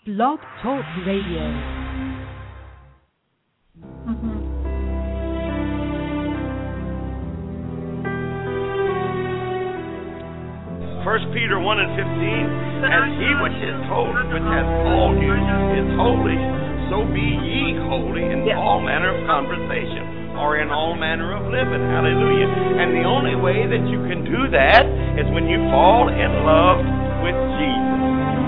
Blog Talk Radio. First Peter 1:15, as he which is holy, which has called you, is holy, so be ye holy in all manner of conversation, or in all manner of living. Hallelujah. And the only way that you can do that is when you fall in love with Jesus.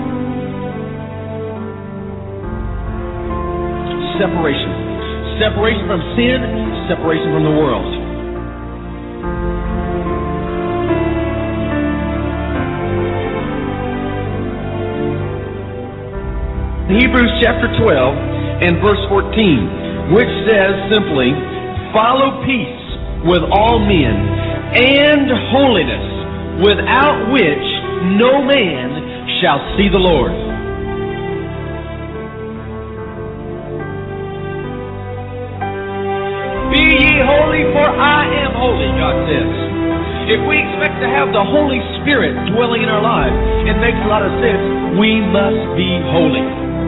Separation. Separation from sin, separation from the world. Hebrews chapter 12 and verse 14, which says simply, follow peace with all men and holiness, without which no man shall see the Lord. Be ye holy, for I am holy, God says. If we expect to have the Holy Spirit dwelling in our lives, it makes a lot of sense. We must be holy.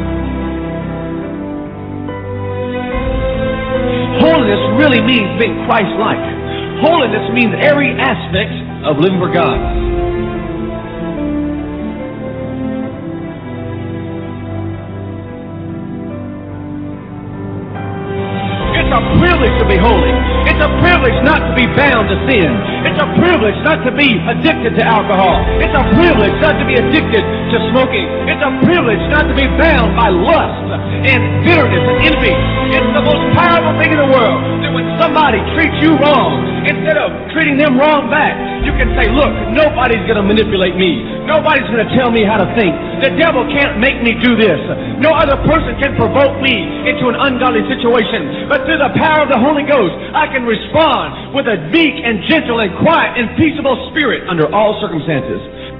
Holiness really means being Christ-like. Holiness means every aspect of living for God. It's a privilege to be holy. It's a privilege not to be bound to sin. It's a privilege not to be addicted to alcohol. It's a privilege not to be addicted to smoking. It's a privilege not to be bound by lust and bitterness and envy. It's the most powerful thing in the world that when somebody treats you wrong, instead of treating them wrong back, you can say, look, nobody's going to manipulate me. Nobody's going to tell me how to think. The devil can't make me do this. No other person can provoke me into an ungodly situation. But through the power of the Holy Ghost, I can respond with a meek and gentle and quiet and peaceable spirit under all circumstances.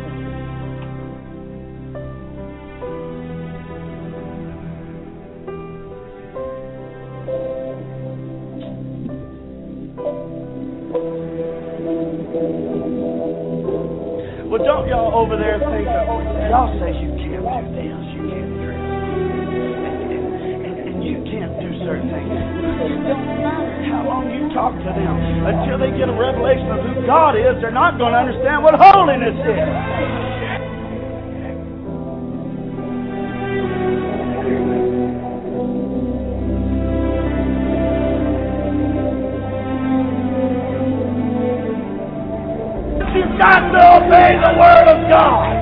Well, don't y'all over there think, y'all say you can't do this, you can't dress, and you can't do certain things. It doesn't matter how long you talk to them. Until they get a revelation of who God is, they're not going to understand what holiness is. You've got to obey the Word of God.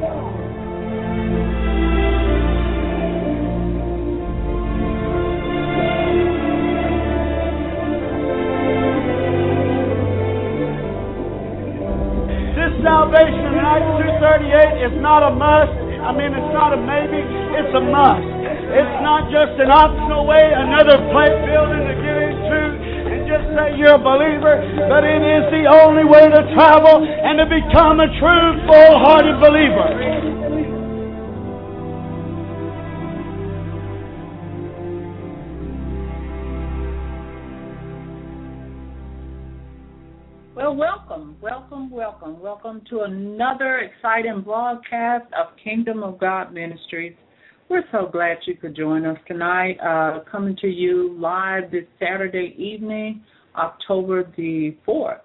This salvation in Acts 2:38 is not a must. It's not a maybe. It's a must. It's not just an optional way, another plate building to get into. Just say you're a believer, but it is the only way to travel and to become a true, full-hearted believer. Well, welcome to another exciting broadcast of Kingdom of God Ministries. We're so glad you could join us tonight, coming to you live this Saturday evening, October the 4th,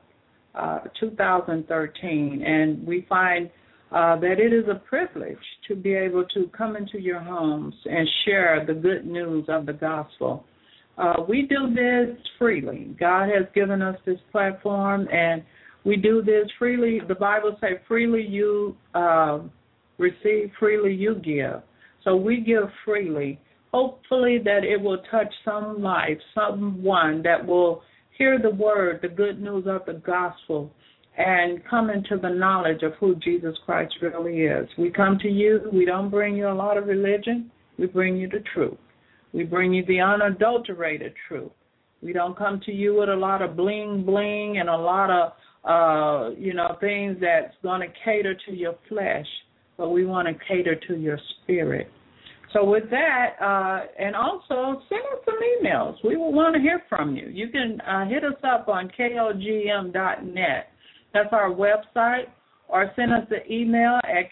2013. And we find that it is a privilege to be able to come into your homes and share the good news of the gospel. We do this freely. God has given us this platform, and we do this freely. The Bible says, freely you receive, freely you give. So we give freely, hopefully that it will touch some life, someone that will hear the word, the good news of the gospel, and come into the knowledge of who Jesus Christ really is. We come to you. We don't bring you a lot of religion. We bring you the truth. We bring you the unadulterated truth. We don't come to you with a lot of bling-bling and a lot of, things that's going to cater to your flesh, but we want to cater to your spirit. So with that, and also send us some emails. We will want to hear from you. You can hit us up on KOGM.net. That's our website. or send us an email at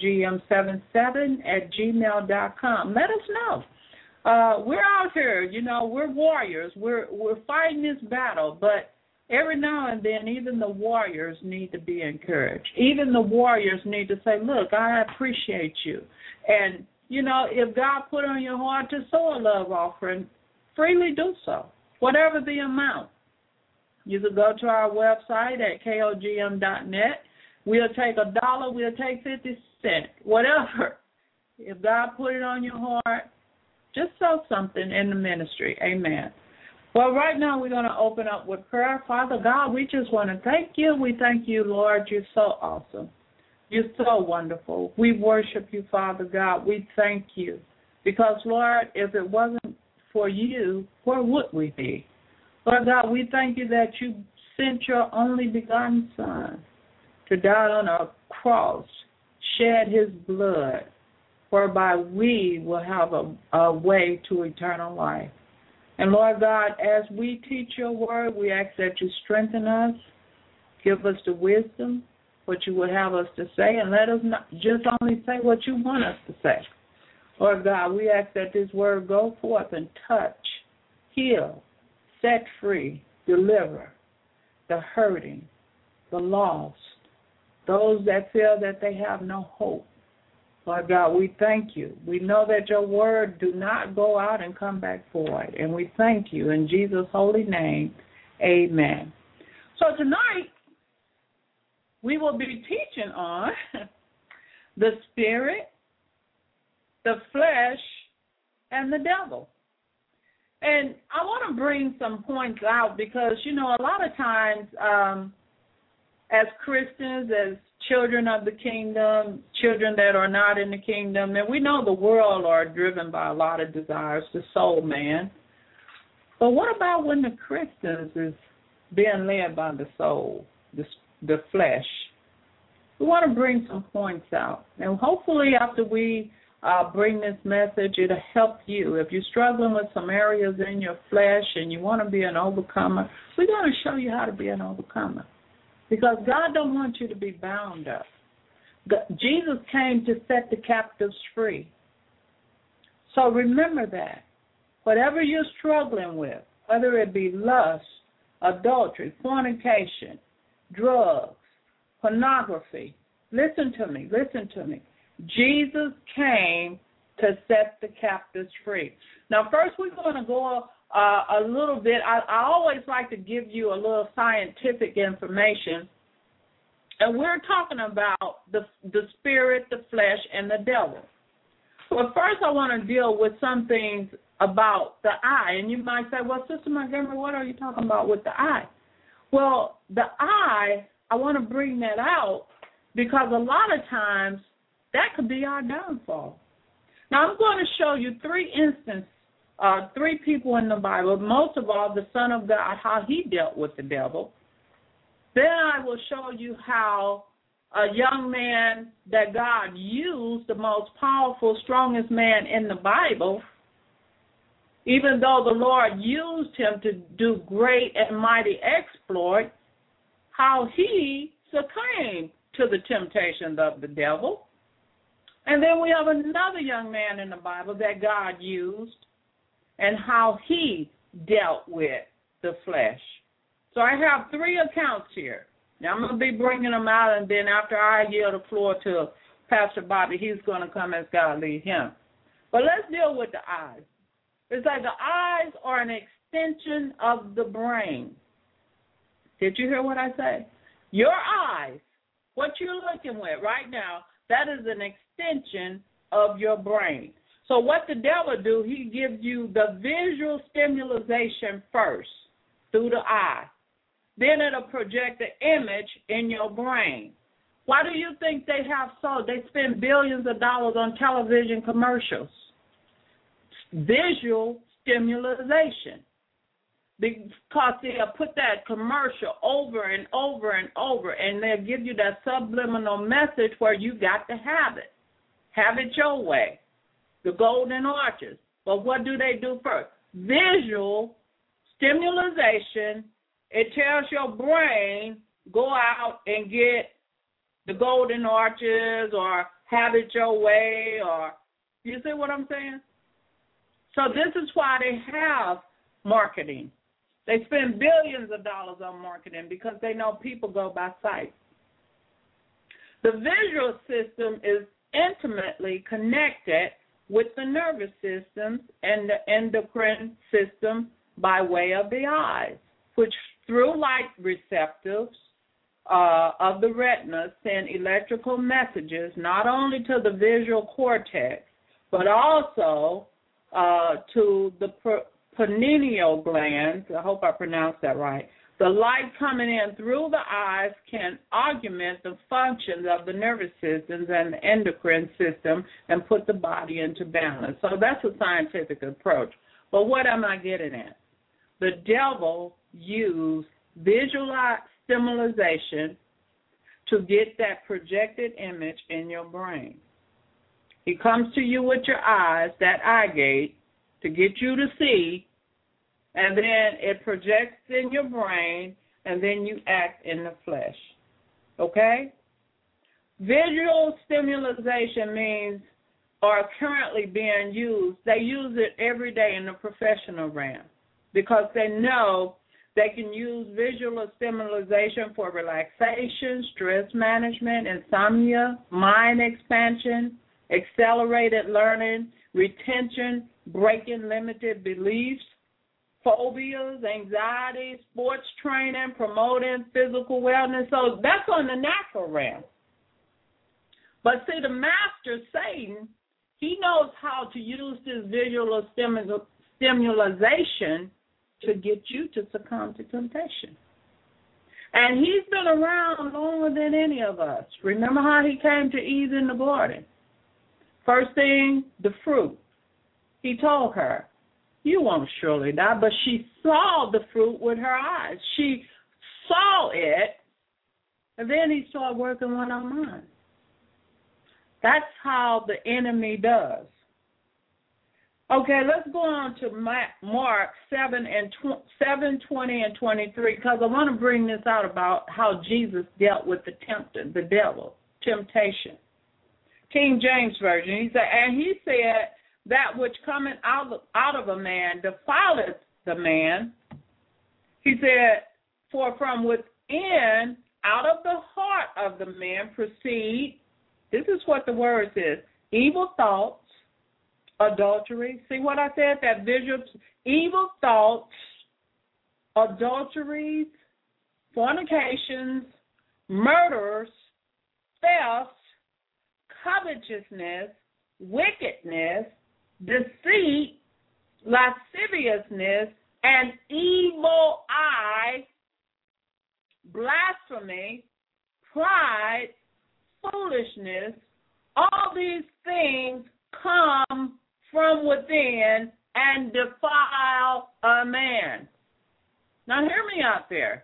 kogm77@gmail.com. Let us know. We're out here, we're warriors. We're fighting this battle, but every now and then even the warriors need to be encouraged. Even the warriors need to say, look, I appreciate you. And, if God put on your heart to sow a love offering, freely do so, whatever the amount. You can go to our website at kogm.net. We'll take $1, we'll take 50 cents, whatever. If God put it on your heart, just sow something in the ministry. Amen. Well, right now we're going to open up with prayer. Father God, we just want to thank you. We thank you, Lord. You're so awesome. You're so wonderful. We worship you, Father God. We thank you. Because, Lord, if it wasn't for you, where would we be? Lord God, we thank you that you sent your only begotten Son to die on a cross, shed his blood, whereby we will have a way to eternal life. And, Lord God, as we teach your word, we ask that you strengthen us, give us the wisdom, what you would have us to say, and let us not just only say what you want us to say. Lord God, we ask that this word go forth and touch, heal, set free, deliver the hurting, the lost, those that feel that they have no hope. Lord God, we thank you. We know that your word do not go out and come back void, and we thank you in Jesus' holy name. Amen. So tonight, we will be teaching on the spirit, the flesh, and the devil. And I want to bring some points out because, a lot of times as Christians, as children of the kingdom, children that are not in the kingdom, and we know the world are driven by a lot of desires, the soul man. But what about when the Christians is being led by the soul, the flesh? We want to bring some points out. And hopefully after we bring this message, it'll help you. If you're struggling with some areas in your flesh and you want to be an overcomer, we're going to show you how to be an overcomer. Because God don't want you to be bound up. Jesus came to set the captives free. So remember that. Whatever you're struggling with, whether it be lust, adultery, fornication, drugs, pornography, listen to me. Jesus came to set the captives free. Now, first we're going to go a little bit. I always like to give you a little scientific information. And we're talking about the spirit, the flesh, and the devil. But first I want to deal with some things about the eye. And you might say, well, Sister Montgomery, what are you talking about with the eye? Well, the eye, I want to bring that out because a lot of times that could be our downfall. Now, I'm going to show you three people in the Bible, most of all the Son of God, how he dealt with the devil. Then I will show you how a young man that God used, the most powerful, strongest man in the Bible, even though the Lord used him to do great and mighty exploits, how he succumbed to the temptations of the devil. And then we have another young man in the Bible that God used and how he dealt with the flesh. So I have three accounts here. Now I'm going to be bringing them out, and then after I yield the floor to Pastor Bobby, he's going to come as God lead him. But let's deal with the eyes. It's like the eyes are an extension of the brain. Did you hear what I say? Your eyes, what you're looking at right now, that is an extension of your brain. So what the devil do, he gives you the visual stimulation first through the eye. Then it'll project the image in your brain. Why do you think they spend billions of dollars on television commercials? Visual stimulation. Because they'll put that commercial over and over and over, and they'll give you that subliminal message where you got to have it. Have it your way. The golden arches. But what do they do first? Visual stimulation. It tells your brain, go out and get the Golden Arches or Have It Your Way, or you see what I'm saying? So this is why they have marketing. They spend billions of dollars on marketing because they know people go by sight. The visual system is intimately connected with the nervous system and the endocrine system by way of the eyes, which through light receptors of the retina send electrical messages not only to the visual cortex, but also to the pineal glands. I hope I pronounced that right. The light coming in through the eyes can augment the functions of the nervous systems and the endocrine system and put the body into balance. So that's a scientific approach. But what am I getting at? The devil used visual stimulation to get that projected image in your brain. He comes to you with your eyes, that eye gate, to get you to see, and then it projects in your brain, and then you act in the flesh. Okay? Visual stimulation means, are currently being used, they use it every day in the professional realm because they know they can use visual stimulation for relaxation, stress management, insomnia, mind expansion, accelerated learning, retention, breaking limited beliefs, phobias, anxiety, sports training, promoting physical wellness. So that's on the natural realm. But see, the master, Satan, he knows how to use this visual stimulation to get you to succumb to temptation. And he's been around longer than any of us. Remember how he came to Eve in the garden? First thing, the fruit. He told her, you won't surely die, but she saw the fruit with her eyes. She saw it, and then he started working on her mind. That's how the enemy does. Okay, let's go on to Mark 7:20 and 23, because I want to bring this out about how Jesus dealt with the tempter, the devil, temptation. King James Version, he said, that which cometh out of a man defileth the man. He said, for from within, out of the heart of the man proceed, this is what the word says, evil thoughts, adultery. See what I said? That visual, evil thoughts, adulteries, fornications, murders, thefts, covetousness, wickedness, deceit, lasciviousness, and evil eye, blasphemy, pride, foolishness. All these things come from within and defile a man. Now hear me out there.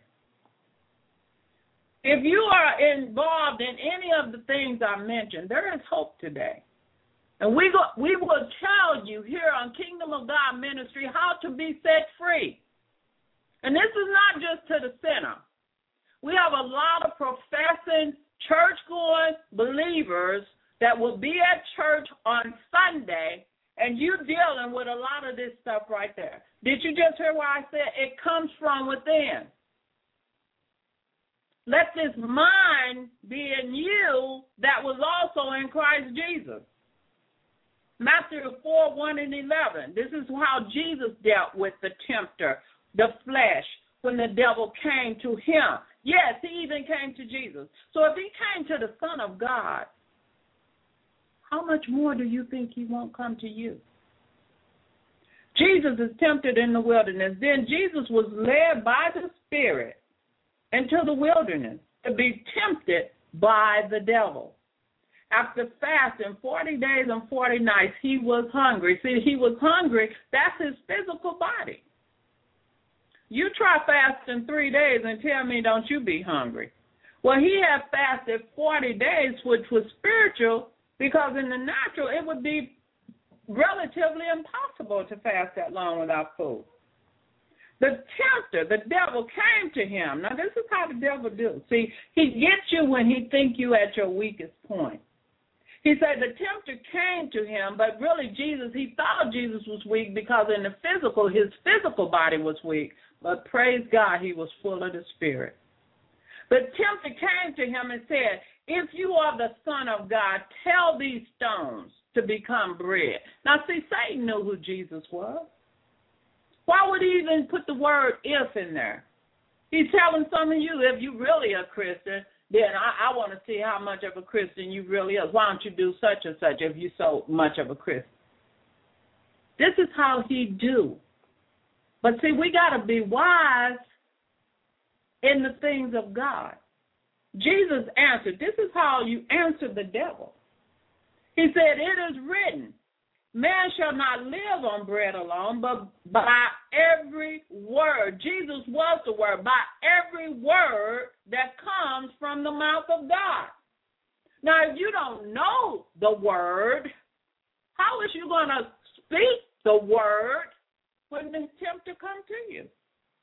If you are involved in any of the things I mentioned, there is hope today. And we will tell you here on Kingdom of God Ministry how to be set free. And this is not just to the sinner. We have a lot of professing, church-going believers that will be at church on Sunday, and you dealing with a lot of this stuff right there. Did you just hear what I said? It comes from within. Let this mind be in you that was also in Christ Jesus. Matthew 4:1 and 11. This is how Jesus dealt with the tempter, the flesh, when the devil came to him. Yes, he even came to Jesus. So if he came to the Son of God, how much more do you think he won't come to you? Jesus is tempted in the wilderness. Then Jesus was led by the Spirit into the wilderness to be tempted by the devil. After fasting 40 days and 40 nights, he was hungry. See, he was hungry. That's his physical body. You try fasting 3 days and tell me, don't you be hungry? Well, he had fasted 40 days, which was spiritual, because in the natural it would be relatively impossible to fast that long without food. The tempter, the devil, came to him. Now, this is how the devil do. See, he gets you when he think you at your weakest point. He said the tempter came to him, but really he thought Jesus was weak because in the physical, his physical body was weak. But praise God, he was full of the Spirit. The tempter came to him and said, if you are the Son of God, tell these stones to become bread. Now, see, Satan knew who Jesus was. Why would he even put the word if in there? He's telling some of you, if you really a Christian, then I want to see how much of a Christian you really is. Why don't you do such and such if you're so much of a Christian? This is how he do. But see, we got to be wise in the things of God. Jesus answered. This is how you answer the devil. He said, it is written, man shall not live on bread alone, but by every word. Jesus was the word. By every word that comes from the mouth of God. Now, if you don't know the word, how is you going to speak the word when the tempter comes to you?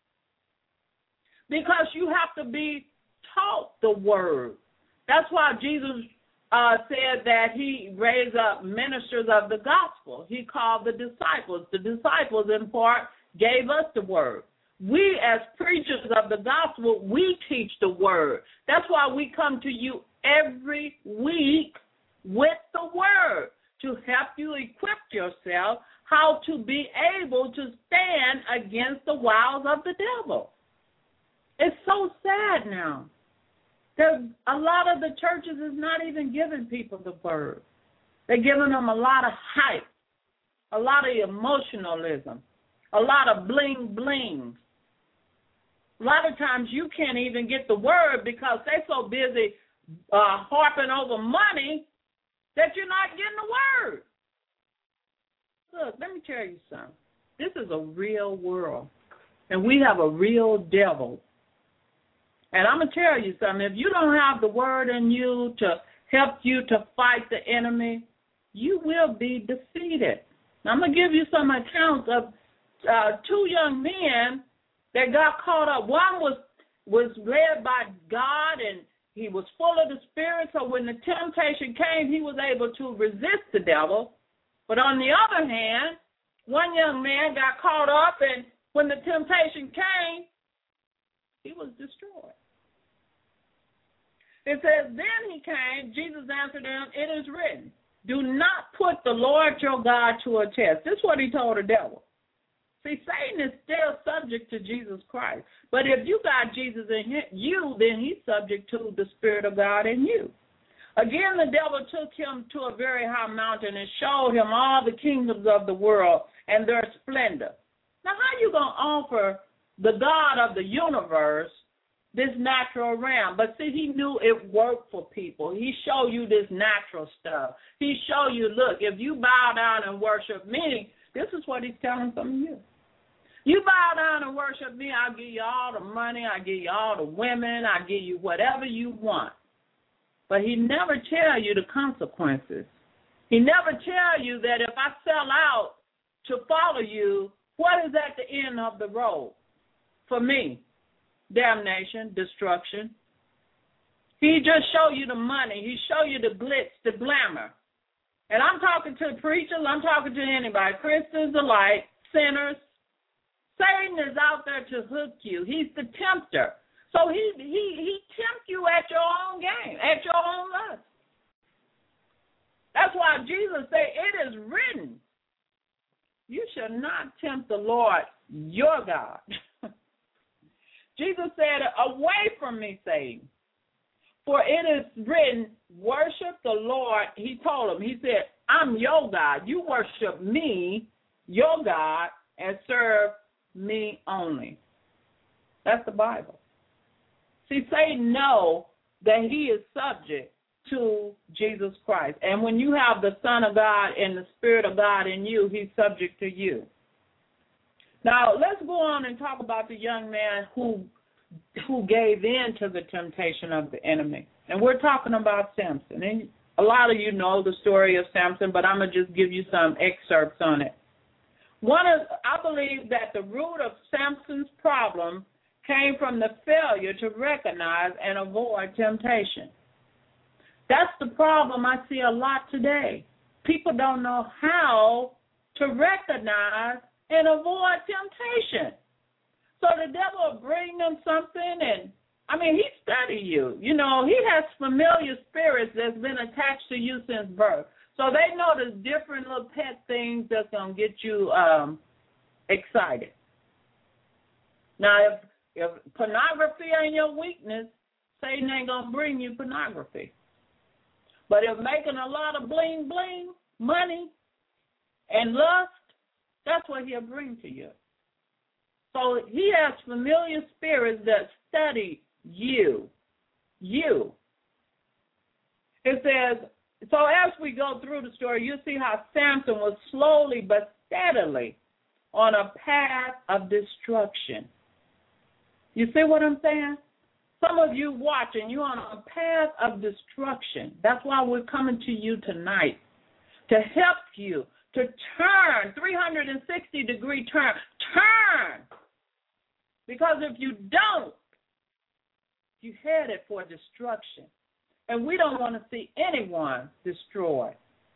Because you have to be taught the word. That's why Jesus said that he raised up ministers of the gospel. He called the disciples. The disciples, in part, gave us the word. We, as preachers of the gospel, we teach the word. That's why we come to you every week with the word to help you equip yourself how to be able to stand against the wiles of the devil. It's so sad now. A lot of the churches is not even giving people the word. They're giving them a lot of hype, a lot of emotionalism, a lot of bling-bling. A lot of times you can't even get the word because they're so busy harping over money that you're not getting the word. Look, let me tell you something. This is a real world, and we have a real devil. And I'm going to tell you something. If you don't have the word in you to help you to fight the enemy, you will be defeated. Now, I'm going to give you some accounts of two young men that got caught up. One was led by God, and he was full of the Spirit, so when the temptation came, he was able to resist the devil. But on the other hand, one young man got caught up, and when the temptation came, he was destroyed. It says, then he came, Jesus answered him, it is written, do not put the Lord your God to a test. This is what he told the devil. See, Satan is still subject to Jesus Christ. But if you got Jesus in you, then he's subject to the Spirit of God in you. Again, the devil took him to a very high mountain and showed him all the kingdoms of the world and their splendor. Now, how you going to offer the God of the universe this natural realm? But see, he knew it worked for people. He showed you this natural stuff. He showed you, look, if you bow down and worship me, this is what he's telling some of you. You bow down and worship me, I'll give you all the money, I'll give you all the women, I'll give you whatever you want. But he never tell you the consequences. He never tell you that if I sell out to follow you, what is at the end of the road? For me, damnation, destruction. He just show you the money. He show you the glitz, the glamour. And I'm talking to preachers. I'm talking to anybody, Christians alike, sinners. Satan is out there to hook you. He's the tempter. So he tempts you at your own game, at your own lust. That's why Jesus said, it is written, you shall not tempt the Lord your God. Jesus said, away from me, Satan. For it is written, worship the Lord. He told him, he said, I'm your God. You worship me, your God, and serve me only. That's the Bible. See, Satan knows that he is subject to Jesus Christ. And when you have the Son of God and the Spirit of God in you, he's subject to you. Now, let's go on and talk about the young man who gave in to the temptation of the enemy. And we're talking about Samson. And a lot of you know the story of Samson, but I'm going to just give you some excerpts on it. I believe that the root of Samson's problem came from the failure to recognize and avoid temptation. That's the problem I see a lot today. People don't know how to recognize and avoid temptation. So the devil will bring them something, and he studies you. You know, he has familiar spirits that's been attached to you since birth. So they know there's different little pet things that's going to get you excited. Now, if pornography ain't your weakness, Satan ain't going to bring you pornography. But if making a lot of bling, bling, money, and lust, that's what he'll bring to you. So he has familiar spirits that study you. You. It says, so as we go through the story, you'll see how Samson was slowly but steadily on a path of destruction. You see what I'm saying? Some of you watching, you're on a path of destruction. That's why we're coming to you tonight, to help you to turn, 360-degree turn. Turn! Because if you don't, you're headed for destruction. And we don't want to see anyone destroyed.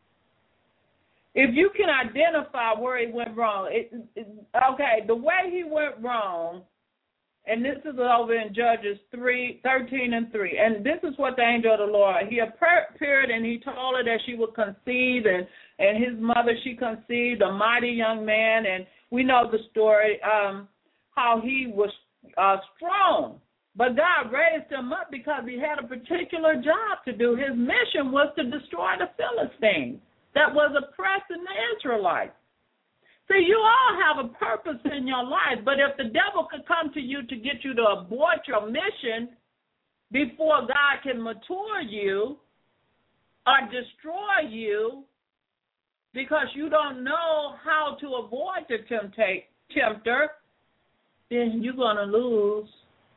If you can identify where he went wrong, the way he went wrong, and this is over in Judges 13:3. And this is what the angel of the Lord, he appeared and he told her that she would conceive, and his mother, she conceived a mighty young man. And we know the story, how he was strong. But God raised him up because he had a particular job to do. His mission was to destroy the Philistines that was oppressing the Israelites. See, you all have a purpose in your life, but if the devil could come to you to get you to abort your mission before God can mature you or destroy you because you don't know how to avoid the tempter, then you're going to lose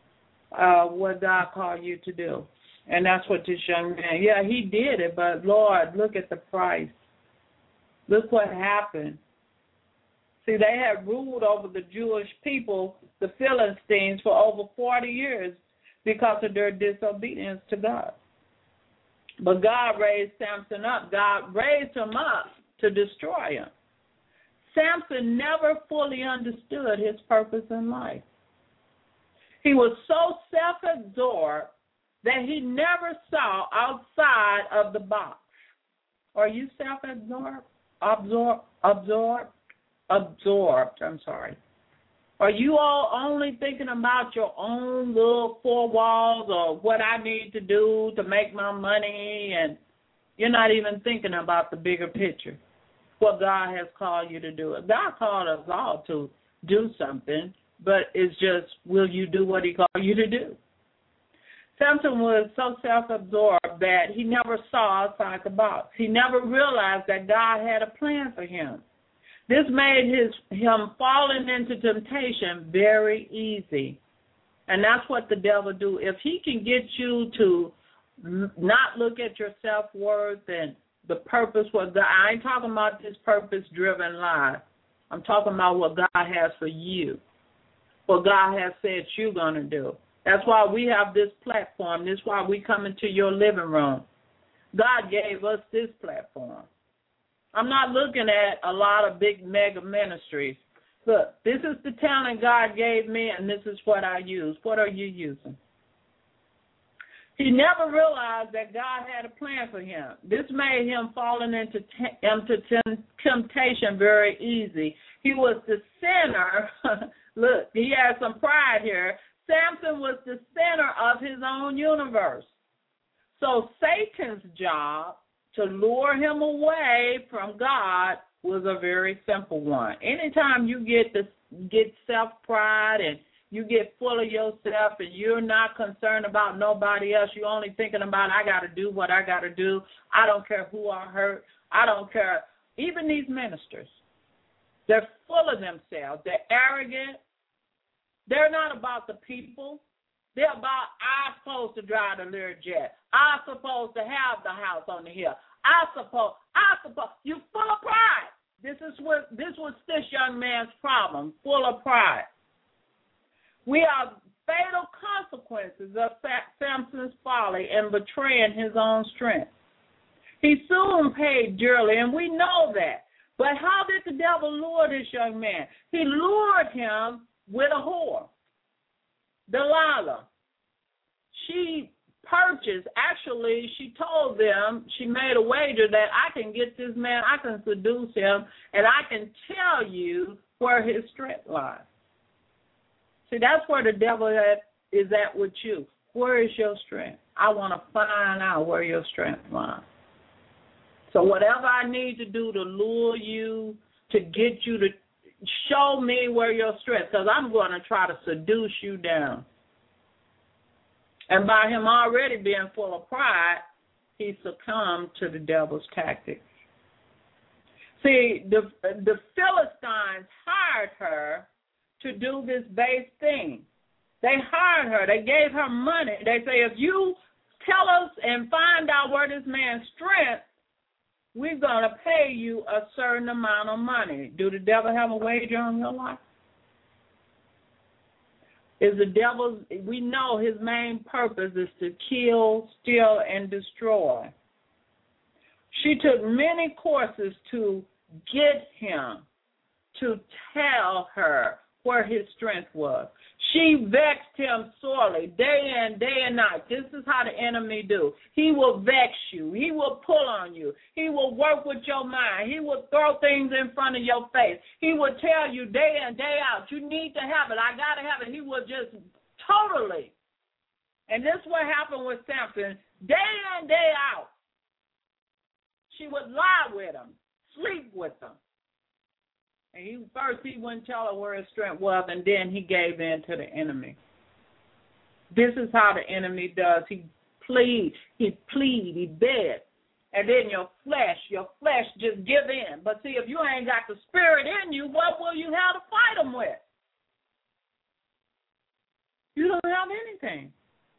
what God called you to do. And that's what this young man, he did it, but Lord, look at the price. Look what happened. See, they had ruled over the Jewish people, the Philistines, for over 40 years because of their disobedience to God. But God raised Samson up. God raised him up to destroy him. Samson never fully understood his purpose in life. He was so self-absorbed that he never saw outside of the box. Are you self-absorbed? Absorbed, I'm sorry. Are you all only thinking about your own little four walls or what I need to do to make my money, and you're not even thinking about the bigger picture, what God has called you to do? God called us all to do something, but it's just, will you do what he called you to do? Samson was so self-absorbed that he never saw outside the box. He never realized that God had a plan for him. This made him falling into temptation very easy. And that's what the devil do. If he can get you to not look at your self-worth and the purpose, I ain't talking about this purpose-driven life. I'm talking about what God has for you, what God has said you're going to do. That's why we have this platform. This is why we come into your living room. God gave us this platform. I'm not looking at a lot of big mega ministries. Look, this is the talent God gave me, and this is what I use. What are you using? He never realized that God had a plan for him. This made him falling into temptation very easy. He was the center. Look, he had some pride here. Samson was the center of his own universe. So Satan's job to lure him away from God was a very simple one. Anytime you get self-pride and you get full of yourself and you're not concerned about nobody else, you're only thinking about, I got to do what I got to do. I don't care who I hurt. I don't care. Even these ministers, they're full of themselves. They're arrogant. They're not about the people. They're about, I'm supposed to drive the Learjet. I'm supposed to have the house on the hill. I suppose. You're full of pride. This was this young man's problem, full of pride. We are fatal consequences of Samson's folly and betraying his own strength. He soon paid dearly, and we know that. But how did the devil lure this young man? He lured him with a whore, Delilah. She purchased, actually, she told them, she made a wager that I can get this man, I can seduce him, and I can tell you where his strength lies. See, that's where the devil is at with you. Where is your strength? I want to find out where your strength lies. So whatever I need to do to lure you, to get you to show me where your strength, because I'm going to try to seduce you down. And by him already being full of pride, he succumbed to the devil's tactics. See, the Philistines hired her to do this base thing. They hired her. They gave her money. They say, if you tell us and find out where this man's strength, we're going to pay you a certain amount of money. Do the devil have a wager on your life? Is the devil's, we know his main purpose is to kill, steal, and destroy. She took many courses to get him to tell her where his strength was. She vexed him sorely, day in, day and night. This is how the enemy do. He will vex you. He will pull on you. He will work with your mind. He will throw things in front of your face. He will tell you day in, day out, you need to have it. I got to have it. He will just totally. And this is what happened with Samson. Day in, day out, she would lie with him, sleep with him. And first he wouldn't tell her where his strength was, and then he gave in to the enemy. This is how the enemy does. He plead, he begs. And then your flesh just give in. But see, if you ain't got the spirit in you, what will you have to fight him with? You don't have anything.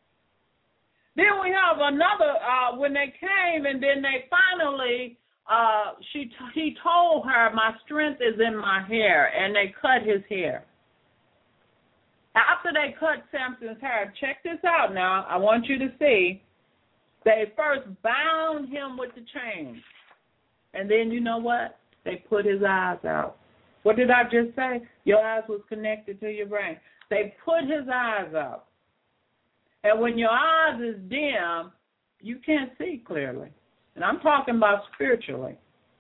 Then we have another, when they came and then they finally, he told her, my strength is in my hair, and they cut his hair. After they cut Samson's hair, check this out now, I want you to see, they first bound him with the chains, and then you know what? They put his eyes out. What did I just say? Your eyes was connected to your brain. They put his eyes out. And when your eyes is dim, you can't see clearly. And I'm talking about spiritually.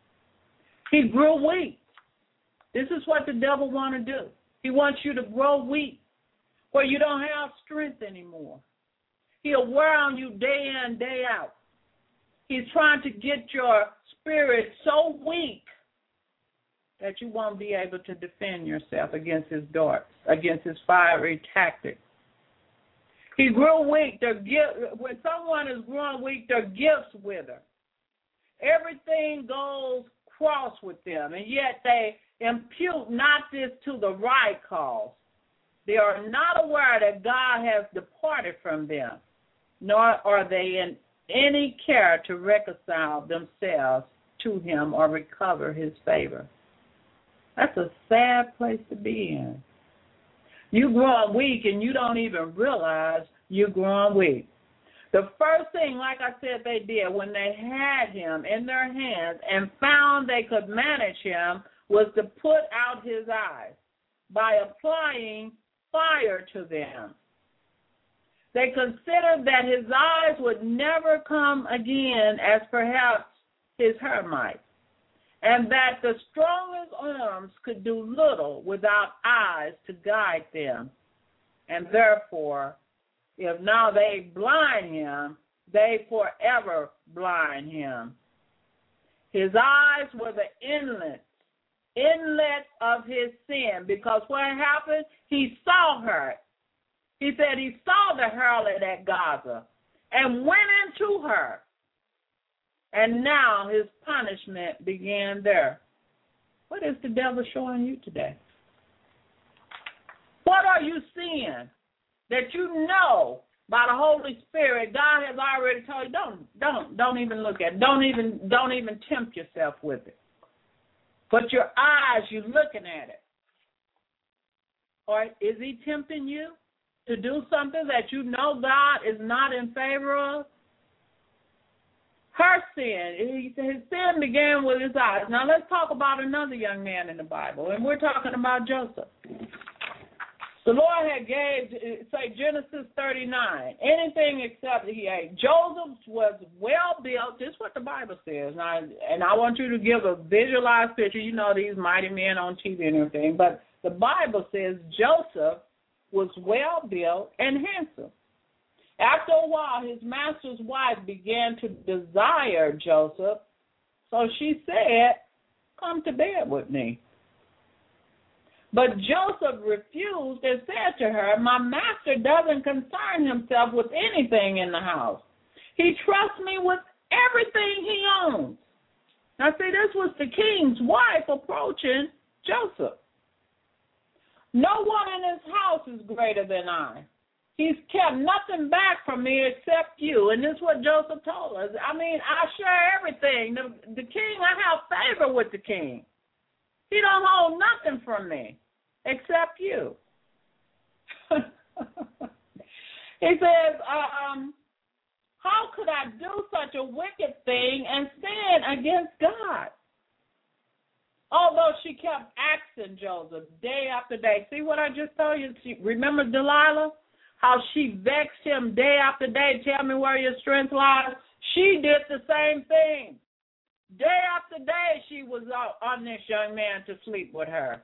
He grew weak. This is what the devil wants to do. He wants you to grow weak, where you don't have strength anymore. He'll wear on you day in, day out. He's trying to get your spirit so weak that you won't be able to defend yourself against his darts, against his fiery tactics. He grew weak. When someone is growing weak, their gifts wither. Everything goes cross with them, and yet they impute not this to the right cause. They are not aware that God has departed from them, nor are they in any care to reconcile themselves to him or recover his favor. That's a sad place to be in. You're growing weak, and you don't even realize you're growing weak. The first thing, like I said, they did when they had him in their hands and found they could manage him was to put out his eyes by applying fire to them. They considered that his eyes would never come again as perhaps his hair might, and that the strongest arms could do little without eyes to guide them, and therefore, if now they blind him, they forever blind him. His eyes were the inlet of his sin, because what happened? He saw her. He said he saw the harlot at Gaza and went into her. And now his punishment began there. What is the devil showing you today? What are you seeing that you know by the Holy Spirit? God has already told you, don't even look at it. Don't even tempt yourself with it. but your eyes, you're looking at it. Or is he tempting you to do something that you know God is not in favor of? Her sin, his sin began with his eyes. Now let's talk about another young man in the Bible, and we're talking about Joseph. The Lord had gave, say, Genesis 39, anything except he ate. Joseph was well built. This is what the Bible says. Now, and I want you to give a visualized picture. You know these mighty men on TV and everything, but the Bible says Joseph was well built and handsome. After a while, his master's wife began to desire Joseph, so she said, "Come to bed with me." But Joseph refused and said to her, "My master doesn't concern himself with anything in the house. He trusts me with everything he owns." Now, see, this was the king's wife approaching Joseph. "No one in his house is greater than I. He's kept nothing back from me except you." And this is what Joseph told us. I mean, I share everything. The king, I have favor with the king. He don't hold nothing from me except you. He says, how could I do such a wicked thing and sin against God? Although she kept asking Joseph day after day. See what I just told you? Remember Delilah? How she vexed him day after day. Tell me where your strength lies. She did the same thing. Day after day, she was on this young man to sleep with her.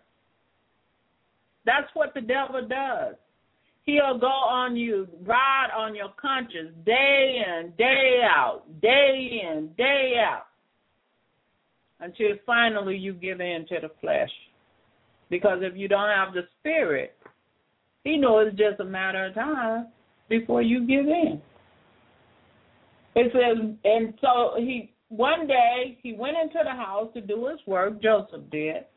That's what the devil does. He'll go on you, ride on your conscience day in, day out, day in, day out, until finally you give in to the flesh. Because if you don't have the spirit, he knows it's just a matter of time before you give in. It says, and so one day he went into the house to do his work, Joseph did,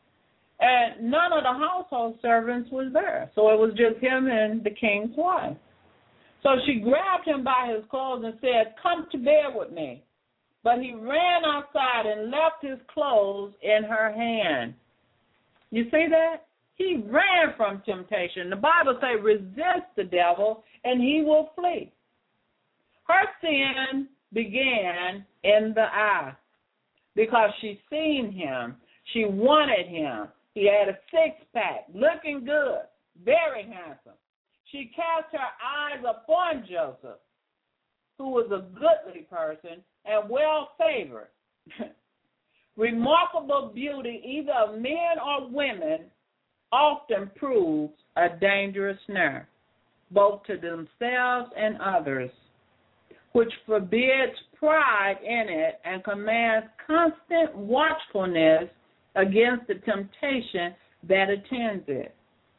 and none of the household servants was there. So it was just him and the king's wife. So she grabbed him by his clothes and said, "Come to bed with me." But he ran outside and left his clothes in her hand. You see that? He ran from temptation. The Bible says, resist the devil and he will flee. Her sin began in the eye because she seen him. She wanted him. He had a six-pack, looking good, very handsome. She cast her eyes upon Joseph, who was a goodly person and well-favored. Remarkable beauty, either of men or women, often proves a dangerous snare, both to themselves and others, which forbids pride in it and commands constant watchfulness against the temptation that attends it.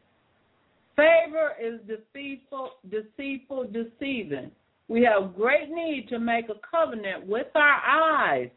Favor is deceitful, deceiving. We have great need to make a covenant with our eyes.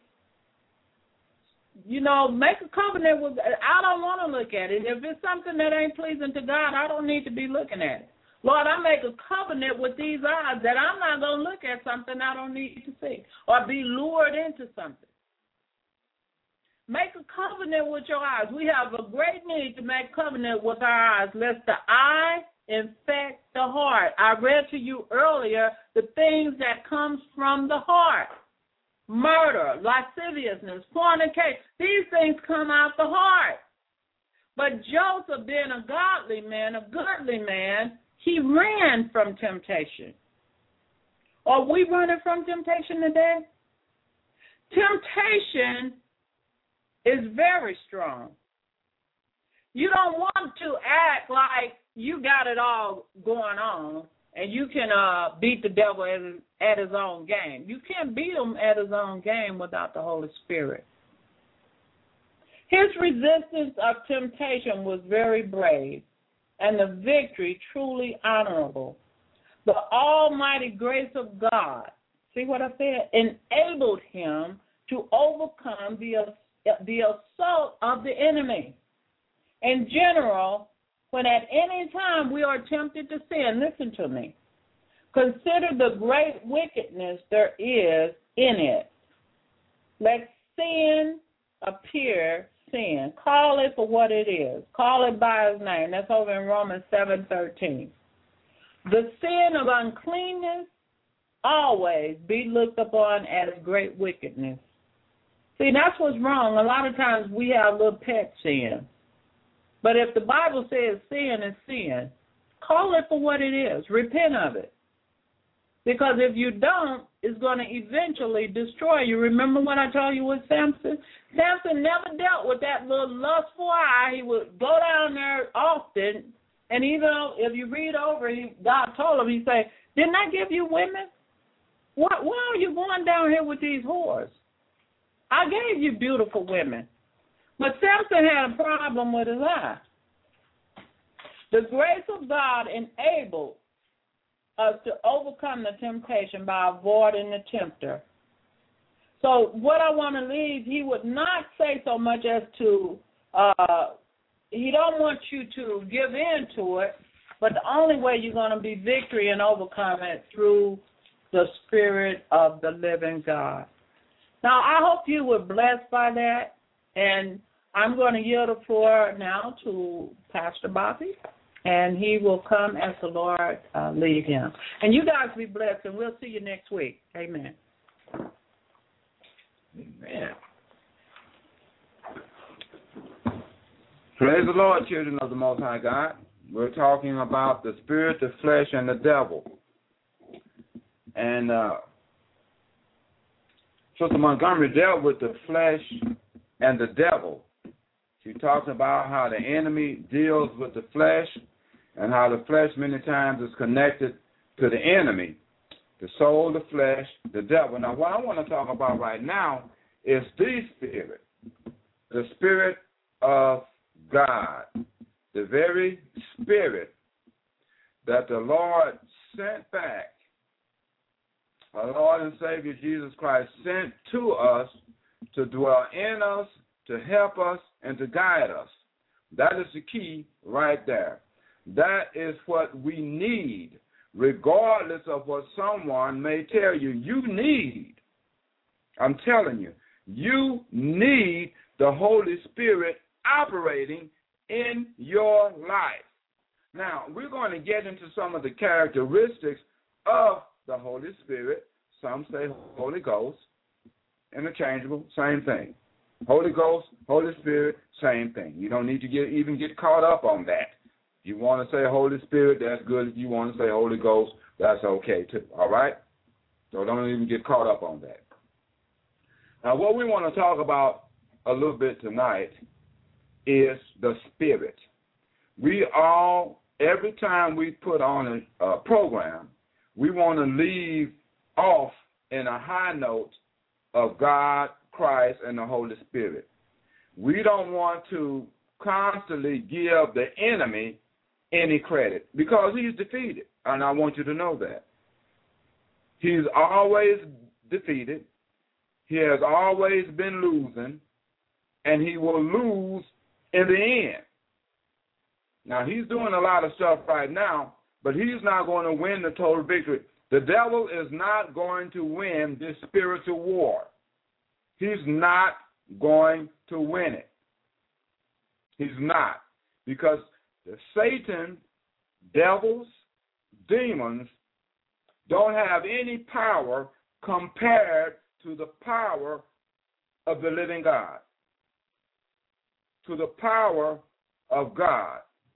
You know, make a covenant with, I don't want to look at it. If it's something that ain't pleasing to God, I don't need to be looking at it. Lord, I make a covenant with these eyes that I'm not going to look at something I don't need to see or be lured into something. Make a covenant with your eyes. We have a great need to make covenant with our eyes, lest the eye infect the heart. I read to you earlier the things that comes from the heart. Murder, lasciviousness, fornication, these things come out the heart. But Joseph, being a godly man, a goodly man, he ran from temptation. Are we running from temptation today? Temptation is very strong. You don't want to act like you got it all going on and you can beat the devil at his own game. You can't beat him at his own game without the Holy Spirit. His resistance of temptation was very brave, and the victory truly honorable. The almighty grace of God, see what I said, enabled him to overcome the assault of the enemy. In general, when at any time we are tempted to sin, listen to me, consider the great wickedness there is in it. Let sin appear sin, call it for what it is. Call it by his name. That's over in Romans 7:13. The sin of uncleanness always be looked upon as great wickedness. See, that's what's wrong. A lot of times we have little pet sin. But if the Bible says sin is sin, call it for what it is. Repent of it. Because if you don't, it's going to eventually destroy you. Remember what I told you with Samson? Samson never dealt with that little lustful eye. He would go down there often, and even if you read over, God told him, he said, didn't I give you women? Why are you going down here with these whores? I gave you beautiful women. But Samson had a problem with his eye. The grace of God enabled us to overcome the temptation by avoiding the tempter. So what I want to leave, he would not say so much as to, he don't want you to give in to it, but the only way you're going to be victory and overcome it through the Spirit of the living God. Now, I hope you were blessed by that, and I'm going to yield the floor now to Pastor Bobby, and he will come as the Lord lead him. And you guys be blessed, and we'll see you next week. Amen. Amen. Praise the Lord, children of the Most High God. We're talking about the spirit, the flesh, and the devil. And Sister Montgomery dealt with the flesh and the devil. She talks about how the enemy deals with the flesh and how the flesh many times is connected to the enemy, the soul, the flesh, the devil. Now, what I want to talk about right now is the Spirit of God, the very Spirit that the Lord sent back, our Lord and Savior Jesus Christ sent to us to dwell in us, to help us, and to guide us. That is the key right there. That is what we need, regardless of what someone may tell you. You need, I'm telling you, you need the Holy Spirit operating in your life. Now, we're going to get into some of the characteristics of the Holy Spirit. Some say Holy Ghost, interchangeable, same thing. Holy Ghost, Holy Spirit, same thing. You don't need to even get caught up on that. If you want to say Holy Spirit, that's good. If you want to say Holy Ghost, that's okay too, all right? So don't even get caught up on that. Now, what we want to talk about a little bit tonight is the Spirit. We all, every time we put on a program, we want to leave off in a high note of God, Christ, and the Holy Spirit. We don't want to constantly give the enemy any credit because he's defeated, and I want you to know that. He's always defeated. He has always been losing, and he will lose in the end. Now, he's doing a lot of stuff right now, but he's not going to win the total victory. The devil is not going to win this spiritual war. He's not going to win it. He's not. Because the Satan, devils, demons don't have any power compared to the power of the living God, to the power of God.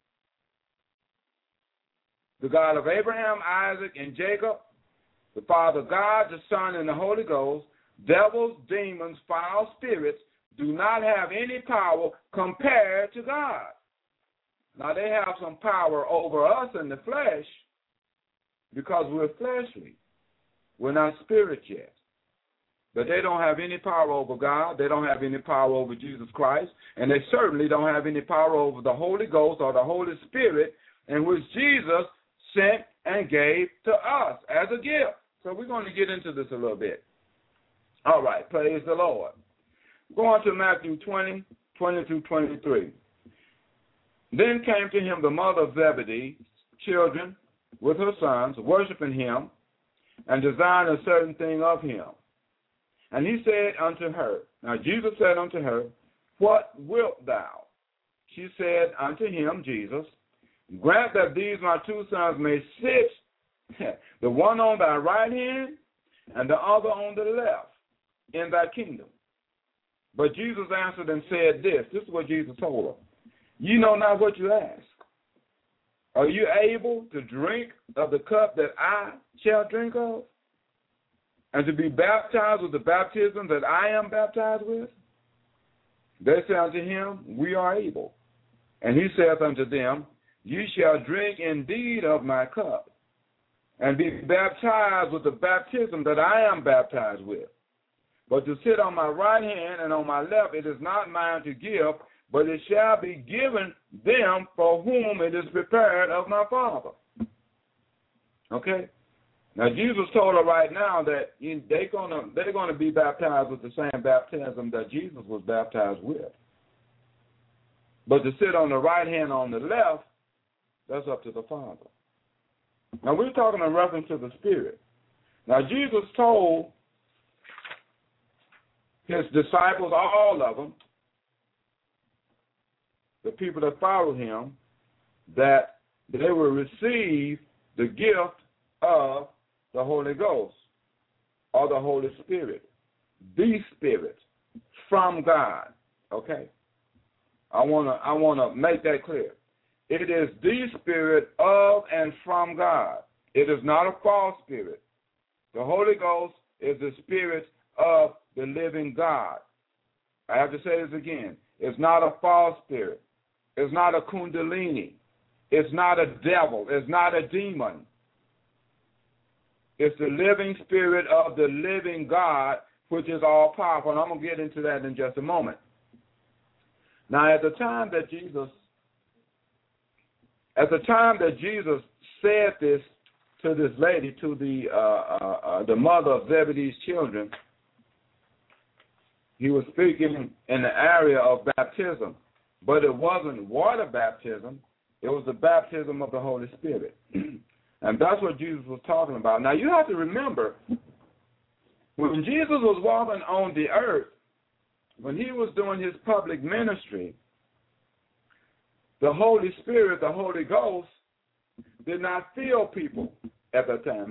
The God of Abraham, Isaac, and Jacob, the Father God, the Son, and the Holy Ghost, devils, demons, foul spirits do not have any power compared to God. Now, they have some power over us in the flesh because we're fleshly. We're not spirit yet. But they don't have any power over God. They don't have any power over Jesus Christ. And they certainly don't have any power over the Holy Ghost or the Holy Spirit, in which Jesus sent and gave to us as a gift. So we're going to get into this a little bit. All right, praise the Lord. Go on to Matthew 20, 20 through 23. Then came to him the mother of Zebedee's children with her sons, worshiping him, and desiring a certain thing of him. And he said unto her, now Jesus said unto her, what wilt thou? She said unto him, Jesus, grant that these my 2 sons may sit, the one on thy right hand and the other on the left, in thy kingdom. But Jesus answered and said this. This is what Jesus told her. You know not what you ask. Are you able to drink of the cup that I shall drink of? And to be baptized with the baptism that I am baptized with? They said unto him, we are able. And he saith unto them, ye shall drink indeed of my cup, and be baptized with the baptism that I am baptized with. But to sit on my right hand and on my left, it is not mine to give, but it shall be given them for whom it is prepared of my Father. Okay? Now, Jesus told her right now that they're gonna be baptized with the same baptism that Jesus was baptized with. But to sit on the right hand on the left, that's up to the Father. Now, we're talking in reference to the Spirit. Now, Jesus told his disciples, all of them, the people that followed him, that they will receive the gift of the Holy Ghost or the Holy Spirit, the Spirit from God. Okay? I wanna make that clear. It is the Spirit of and from God. It is not a false spirit. The Holy Ghost is the Spirit of the living God. I have to say this again. It's not a false spirit. It's not a kundalini. It's not a devil. It's not a demon. It's the living Spirit of the living God, which is all powerful. And I'm going to get into that in just a moment. Now, at the time that Jesus said this to this lady, to the mother of Zebedee's children, he was speaking in the area of baptism. But it wasn't water baptism. It was the baptism of the Holy Spirit. And that's what Jesus was talking about. Now, you have to remember, when Jesus was walking on the earth, when he was doing his public ministry, the Holy Spirit, the Holy Ghost, did not fill people at that time.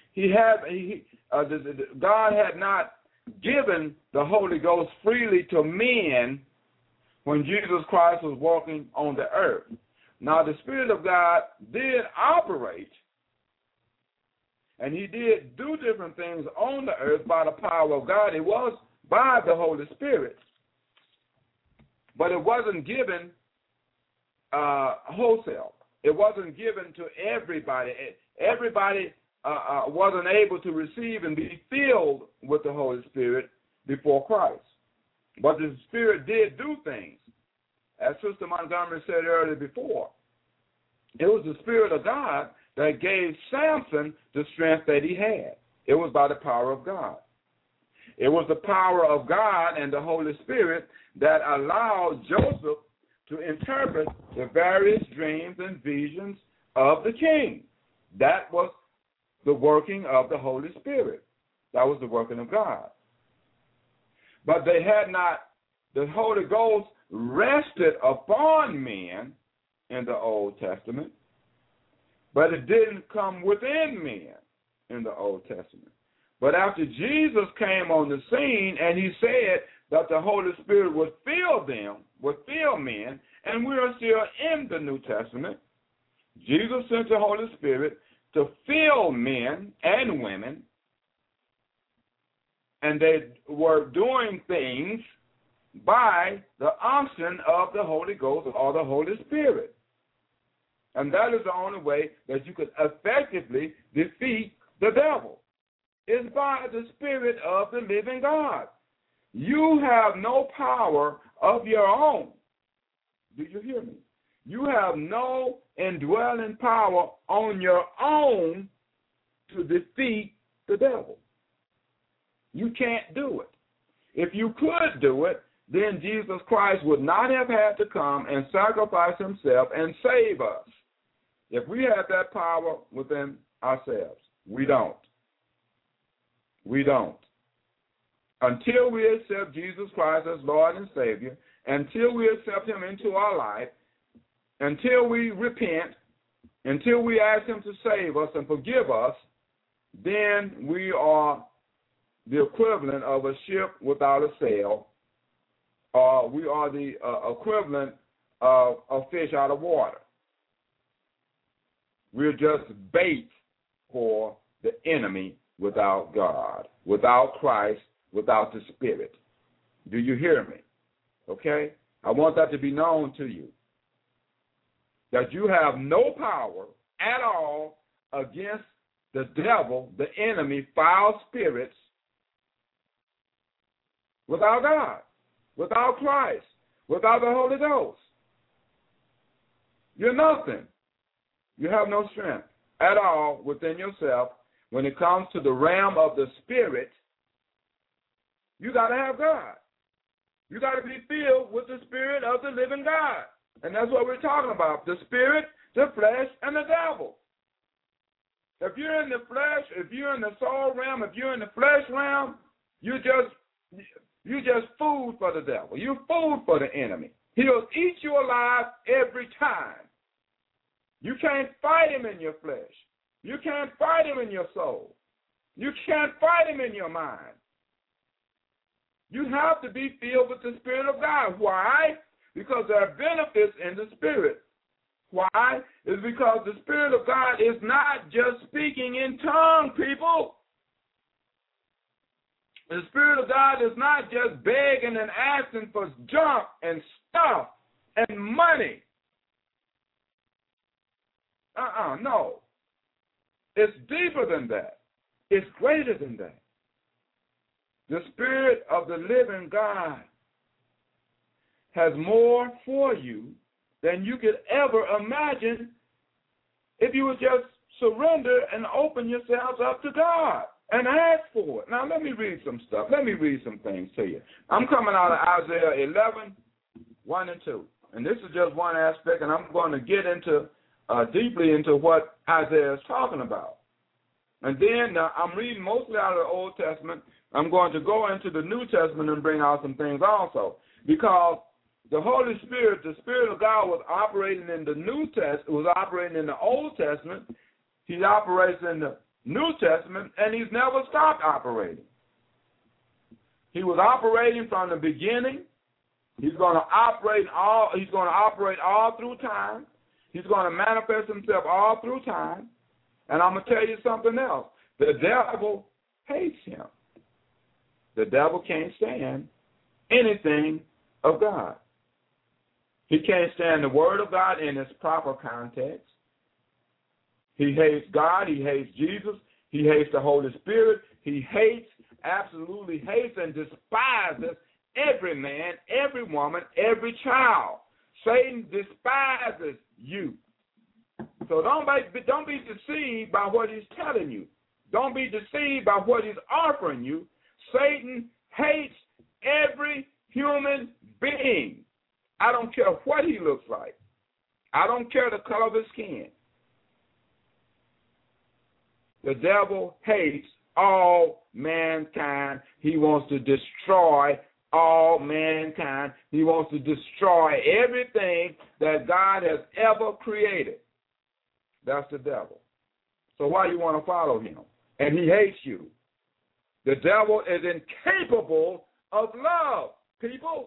God had not given the Holy Ghost freely to men when Jesus Christ was walking on the earth. Now, the Spirit of God did operate, and he did do different things on the earth by the power of God. It was by the Holy Spirit. But it wasn't given wholesale. It wasn't given to everybody. Everybody wasn't able to receive and be filled with the Holy Spirit before Christ. But the Spirit did do things. As Sister Montgomery said earlier before, it was the Spirit of God that gave Samson the strength that he had. It was by the power of God. It was the power of God and the Holy Spirit that allowed Joseph to interpret the various dreams and visions of the king. That was the working of the Holy Spirit. That was the working of God. But they had not, the Holy Ghost rested upon men in the Old Testament, but it didn't come within men in the Old Testament. But after Jesus came on the scene and he said that the Holy Spirit would fill them, would fill men, and we are still in the New Testament, Jesus sent the Holy Spirit to fill men and women, and they were doing things by the unction of the Holy Ghost or the Holy Spirit. And that is the only way that you could effectively defeat the devil, is by the Spirit of the living God. You have no power of your own. Do you hear me? You have no indwelling power on your own to defeat the devil. You can't do it. If you could do it, then Jesus Christ would not have had to come and sacrifice himself and save us. If we have that power within ourselves, we don't. We don't. Until we accept Jesus Christ as Lord and Savior until we accept him into our life, until we repent, until we ask him to save us and forgive us, then we are the equivalent of a ship without a sail, or we are the equivalent of a fish out of water. We're just bait for the enemy without God, without Christ, without the Spirit. Do you hear me? Okay? I want that to be known to you, that you have no power at all against the devil, the enemy, foul spirits, without God, without Christ, without the Holy Ghost. You're nothing. You have no strength at all within yourself. When it comes to the realm of the Spirit, you got to have God. You got to be filled with the Spirit of the living God. And that's what we're talking about, the Spirit, the flesh, and the devil. If you're in the flesh, if you're in the soul realm, if you're in the flesh realm, you just food for the devil. You're food for the enemy. He'll eat you alive every time. You can't fight him in your flesh. You can't fight him in your soul. You can't fight him in your mind. You have to be filled with the Spirit of God. Why? Because there are benefits in the Spirit. Why? It's because the Spirit of God is not just speaking in tongues, people. The Spirit of God is not just begging and asking for junk and stuff and money. No. It's deeper than that. It's greater than that. The Spirit of the living God has more for you than you could ever imagine if you would just surrender and open yourselves up to God and ask for it. Now, let me read some stuff. Let me read some things to you. I'm coming out of Isaiah 11, 1 and 2. And this is just one aspect, and I'm going to get into deeply into what Isaiah is talking about. And then I'm reading mostly out of the Old Testament. I'm going to go into the New Testament and bring out some things also. Because the Holy Spirit, the Spirit of God was operating in the New Testament, was operating in the Old Testament. He operates in the New Testament, and he's never stopped operating. He was operating from the beginning. He's going to operate all through time. He's going to manifest himself all through time. And I'm going to tell you something else. The devil hates him. The devil can't stand anything of God. He can't stand the Word of God in its proper context. He hates God. He hates Jesus. He hates the Holy Spirit. He hates, absolutely hates and despises every man, every woman, every child. Satan despises you. So don't be deceived by what he's telling you. Don't be deceived by what he's offering you. Satan hates every human being. I don't care what he looks like. I don't care the color of his skin. The devil hates all mankind. He wants to destroy all mankind. He wants to destroy everything that God has ever created. That's the devil. So why you want to follow him? And he hates you. The devil is incapable of love, people.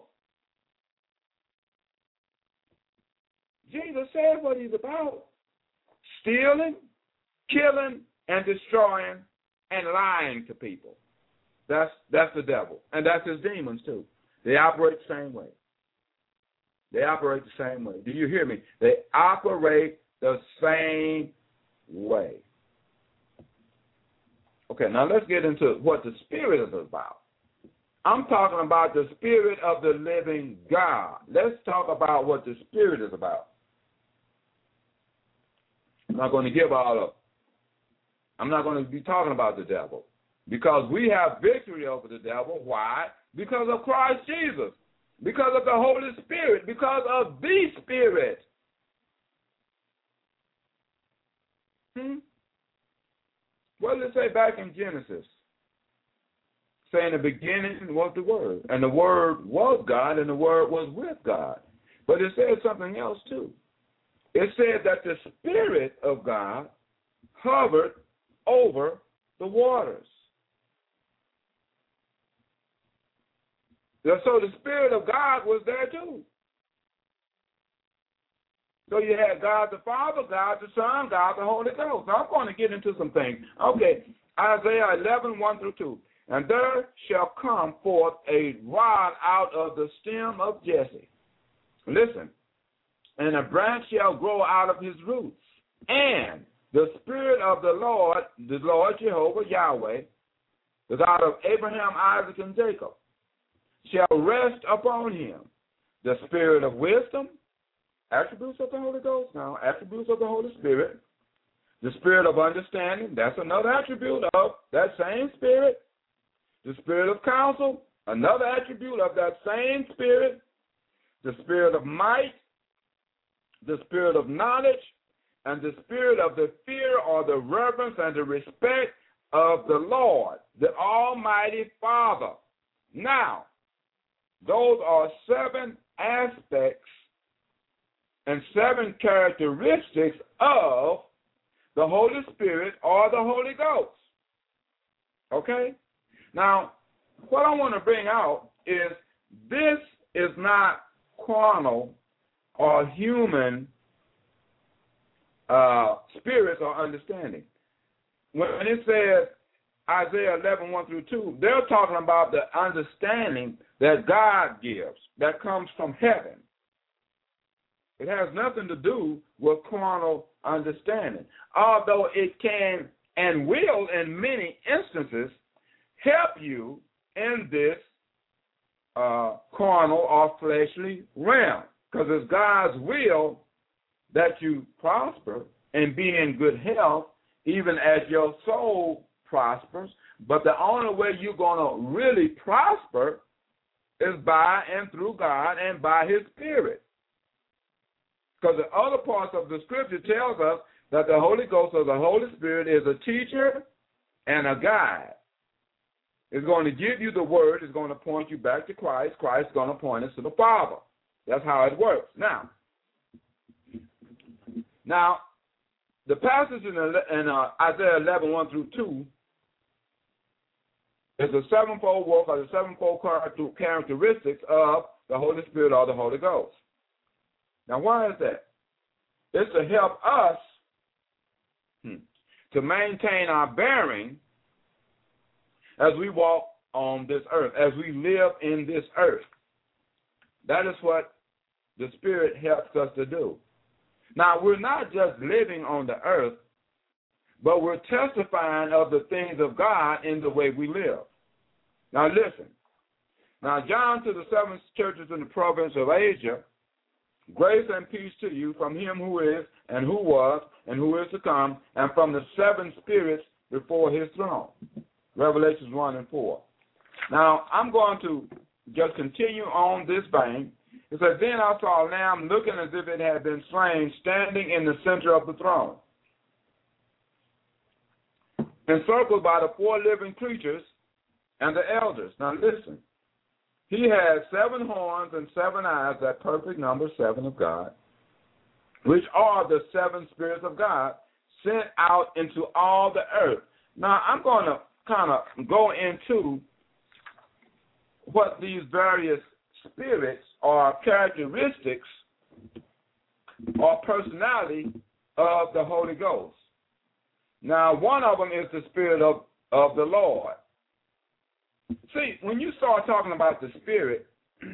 Jesus said what he's about. Stealing, killing, and destroying, and lying to people. That's the devil. And that's his demons, too. They operate the same way. They operate the same way. Do you hear me? They operate the same way. Okay, now let's get into what the Spirit is about. I'm talking about the Spirit of the living God. Let's talk about what the Spirit is about. I'm not going to be talking about the devil, because we have victory over the devil. Why? Because of Christ Jesus, because of the Holy Spirit, because of the Spirit. What did it say back in Genesis? say in the beginning was the Word, and the Word was God, and the Word was with God. But it said something else too. It said that the Spirit of God hovered over the waters. So the Spirit of God was there too. So you had God the Father, God the Son, God the Holy Ghost. Now I'm going to get into some things. Okay, Isaiah 11, 1 through 2. And there shall come forth a rod out of the stem of Jesse. Listen. And a branch shall grow out of his roots. And the Spirit of the Lord Jehovah, Yahweh, the God of Abraham, Isaac, and Jacob, shall rest upon him. The Spirit of wisdom, attributes of the Holy Ghost now, attributes of the Holy Spirit. The Spirit of understanding, that's another attribute of that same Spirit. The Spirit of counsel, another attribute of that same Spirit. The Spirit of might, the Spirit of knowledge, and the Spirit of the fear or the reverence and the respect of the Lord, the Almighty Father. Now, those are 7 aspects and 7 characteristics of the Holy Spirit or the Holy Ghost. Okay? Now, what I want to bring out is this is not carnal or human spirits or understanding. When it says Isaiah 11, 1 through 2, they're talking about the understanding that God gives that comes from heaven. It has nothing to do with carnal understanding, although it can and will in many instances help you in this carnal or fleshly realm, because it's God's will that you prosper and be in good health, even as your soul prospers. But the only way you're going to really prosper is by and through God and by His Spirit. Because the other parts of the Scripture tells us that the Holy Ghost or the Holy Spirit is a teacher and a guide. It's going to give you the word. It's going to point you back to Christ. Christ is going to point us to the Father. That's how it works. Now, the passage in Isaiah 11, 1 through 2 is the sevenfold work or the sevenfold characteristics of the Holy Spirit or the Holy Ghost. Now, why is that? It's to help us to maintain our bearing as we walk on this earth, as we live in this earth. That is what the Spirit helps us to do. Now, we're not just living on the earth, but we're testifying of the things of God in the way we live. Now, listen. Now, John to the 7 churches in the province of Asia, grace and peace to you from Him who is and who was and who is to come, and from the 7 spirits before His throne. Revelations 1 and 4. Now, I'm going to just continue on this vein. It says, then I saw a lamb looking as if it had been slain, standing in the center of the throne, encircled by the 4 living creatures and the elders. Now, listen. He had 7 horns and 7 eyes, that perfect number 7 of God, which are the 7 spirits of God sent out into all the earth. Now, I'm going to kind of go into what these various spirits or characteristics or personality of the Holy Ghost. Now, one of them is the Spirit of the Lord. See, when you start talking about the Spirit,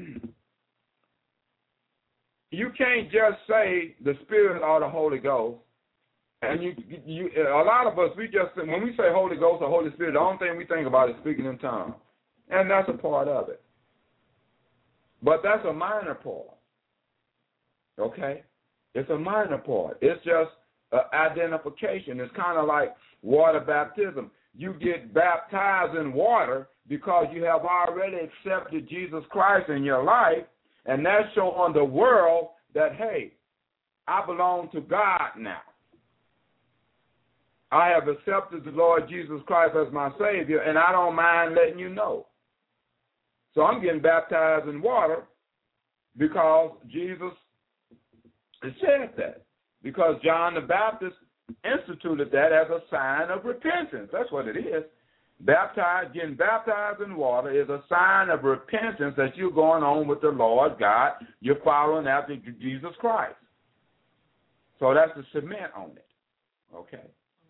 you can't just say the Spirit or the Holy Ghost. And you, a lot of us, when we say Holy Ghost or Holy Spirit, the only thing we think about is speaking in tongues. And that's a part of it. But that's a minor part. Okay? It's a minor part. It's just identification. It's kind of like water baptism. You get baptized in water because you have already accepted Jesus Christ in your life, and that's showing the world that, hey, I belong to God now. I have accepted the Lord Jesus Christ as my Savior, and I don't mind letting you know. So I'm getting baptized in water because Jesus said that. Because John the Baptist instituted that as a sign of repentance. That's what it is. Getting baptized in water is a sign of repentance that you're going on with the Lord God. You're following after Jesus Christ. So that's the cement on it. Okay.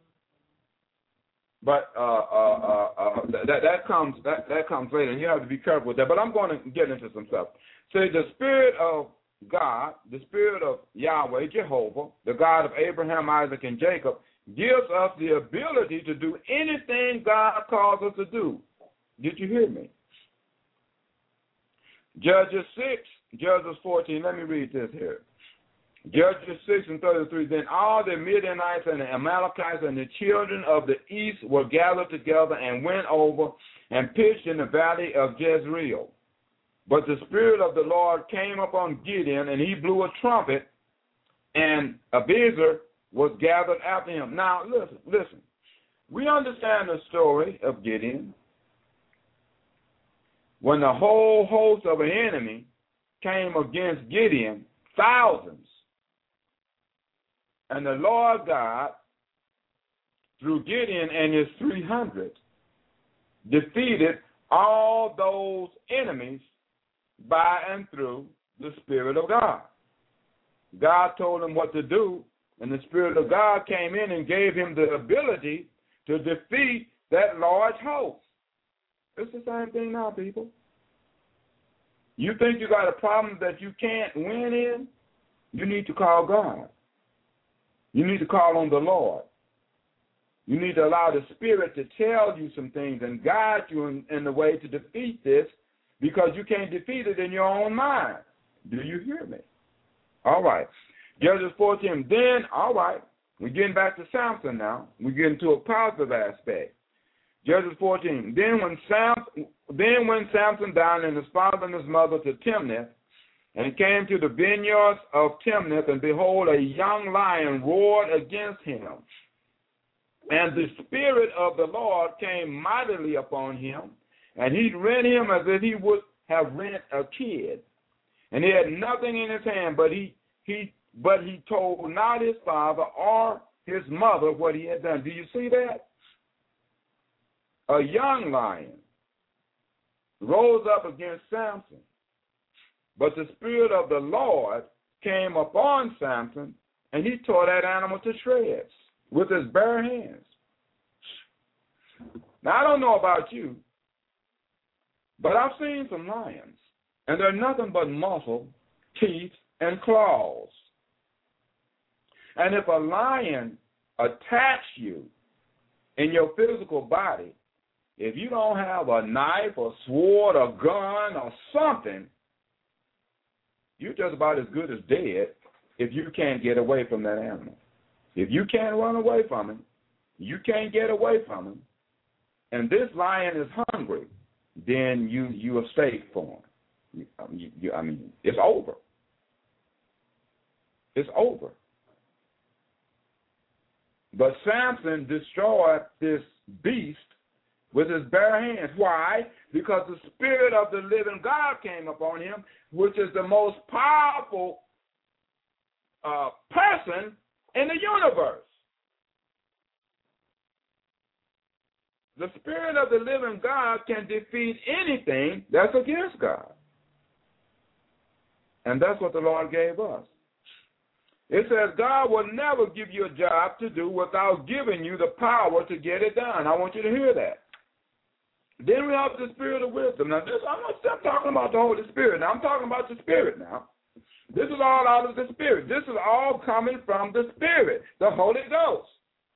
But that comes later, and you have to be careful with that. But I'm going to get into some stuff. See, the Spirit of God, the Spirit of Yahweh, Jehovah, the God of Abraham, Isaac, and Jacob, gives us the ability to do anything God calls us to do. Did you hear me? Judges 6, Judges 14. Let me read this here. Judges 6:33. Then all the Midianites and the Amalekites and the children of the east were gathered together and went over and pitched in the valley of Jezreel. But the Spirit of the Lord came upon Gideon, and he blew a trumpet, and Abiezer was gathered after him. Now, listen. We understand the story of Gideon. When the whole host of an enemy came against Gideon, thousands, and the Lord God, through Gideon and his 300, defeated all those enemies by and through the Spirit of God. God told him what to do, and the Spirit of God came in and gave him the ability to defeat that large host. It's the same thing now, people. You think you got a problem that you can't win in? You need to call God. You need to call on the Lord. You need to allow the Spirit to tell you some things and guide you in the way to defeat this, because you can't defeat it in your own mind. Do you hear me? All right. Judges 14. Then, all right, we're getting back to Samson now. We're getting to a positive aspect. Judges 14. Then when Samson died, and his father and his mother to Timnath, and he came to the vineyards of Timnath, and behold, a young lion roared against him. And the Spirit of the Lord came mightily upon him, and he rent him as if he would have rent a kid. And he had nothing in his hand, but he told not his father or his mother what he had done. Do you see that? A young lion rose up against Samson, but the Spirit of the Lord came upon Samson, and he tore that animal to shreds with his bare hands. Now, I don't know about you, but I've seen some lions, and they're nothing but muscle, teeth, and claws. And if a lion attacks you in your physical body, if you don't have a knife or sword or gun or something, you're just about as good as dead if you can't get away from that animal. If you can't run away from him, you can't get away from him, and this lion is hungry, then you are safe for him. I mean, it's over. It's over. But Samson destroyed this beast with his bare hands. Why? Because the Spirit of the living God came upon him, which is the most powerful person in the universe. The Spirit of the living God can defeat anything that's against God. And that's what the Lord gave us. It says God will never give you a job to do without giving you the power to get it done. I want you to hear that. Then we have the Spirit of wisdom. Now, I'm not talking about the Holy Spirit. Now, I'm talking about the Spirit now. This is all out of the Spirit. This is all coming from the Spirit, the Holy Ghost.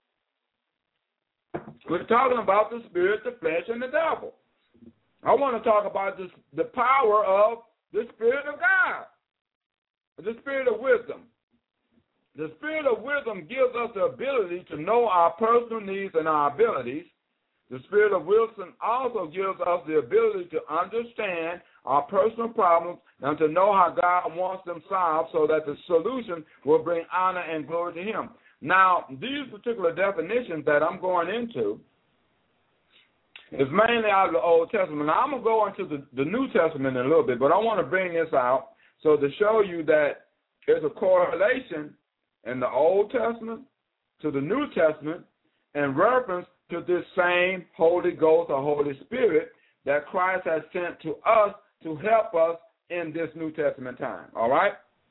We're talking about the Spirit, the flesh, and the devil. I want to talk about the power of the Spirit of God, the Spirit of wisdom. The Spirit of wisdom gives us the ability to know our personal needs and our abilities. The Spirit of wisdom also gives us the ability to understand our personal problems and to know how God wants them solved so that the solution will bring honor and glory to Him. Now, these particular definitions that I'm going into is mainly out of the Old Testament. Now, I'm going to go into the New Testament in a little bit, but I want to bring this out so to show you that there's a correlation in the Old Testament to the New Testament in reference to this same Holy Ghost or Holy Spirit that Christ has sent to us to help us in this New Testament time. All right?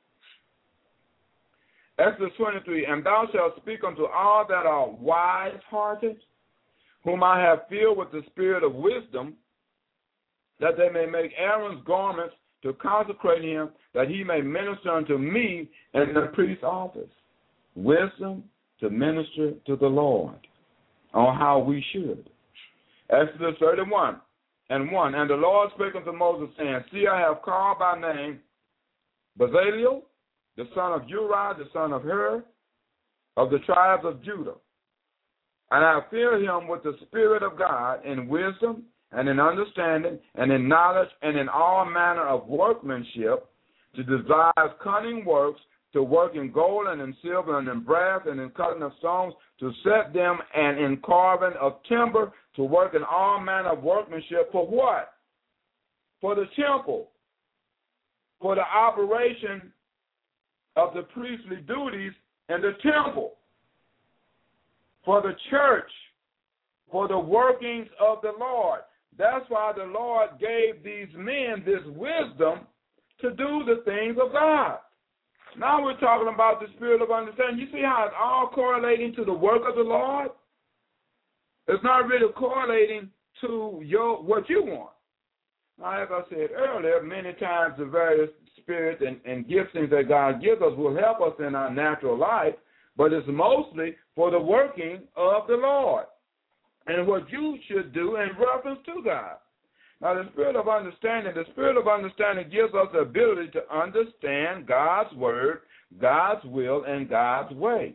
Exodus 23, and thou shalt speak unto all that are wise-hearted, whom I have filled with the spirit of wisdom, that they may make Aaron's garments to consecrate him, that he may minister unto me in the priest's office. Wisdom to minister to the Lord on how we should. Exodus 31 and 1, and the Lord spake unto Moses, saying, see, I have called by name Bezaleel, the son of Uri, the son of Hur, of the tribes of Judah. And I have filled him with the Spirit of God in wisdom and in understanding and in knowledge and in all manner of workmanship, to devise cunning works, to work in gold and in silver and in brass and in cutting of stones, to set them, and in carving of timber, to work in all manner of workmanship. For what? For the temple, for the operation of the priestly duties in the temple, for the church, for the workings of the Lord. That's why the Lord gave these men this wisdom to do the things of God. Now we're talking about the spirit of understanding. You see how it's all correlating to the work of the Lord? It's not really correlating to what you want. Now, as I said earlier, many times the various spirits and giftings that God gives us will help us in our natural life, but it's mostly for the working of the Lord and what you should do in reference to God. Now, the spirit of understanding gives us the ability to understand God's word, God's will, and God's way.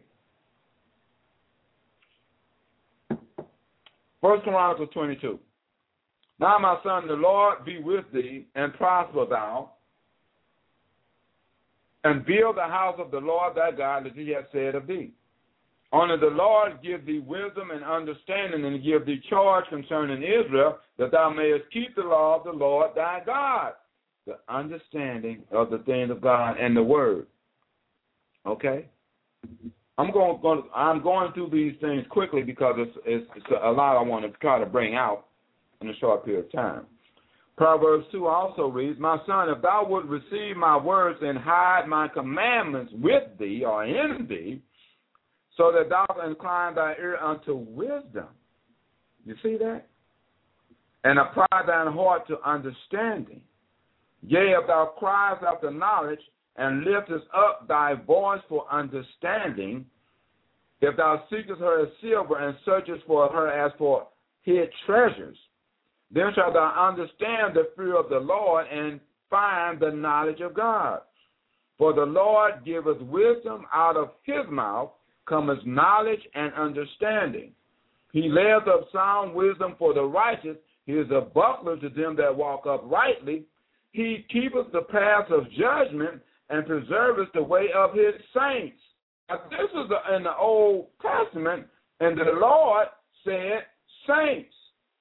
1 Chronicles 22. Now, my son, the Lord be with thee, and prosper thou, and build the house of the Lord thy God, as he hath said of thee. Only the Lord give thee wisdom and understanding, and give thee charge concerning Israel, that thou mayest keep the law of the Lord thy God. The understanding of the things of God and the word. Okay? I'm going through these things quickly because it's a lot I want to try to bring out in a short period of time. Proverbs 2 also reads, my son, if thou wouldst receive my words and hide my commandments with thee or in thee, so that thou incline thy ear unto wisdom. You see that? And apply thine heart to understanding. Yea, if thou criest after knowledge, and liftest up thy voice for understanding, if thou seekest her as silver, and searchest for her as for hid treasures, then shalt thou understand the fear of the Lord, and find the knowledge of God. For the Lord giveth wisdom, out of his mouth cometh knowledge and understanding. He layeth up sound wisdom for the righteous. He is a buckler to them that walk uprightly. He keepeth the paths of judgment, and preserveth the way of his saints. Now, this is in the Old Testament, and the Lord said saints.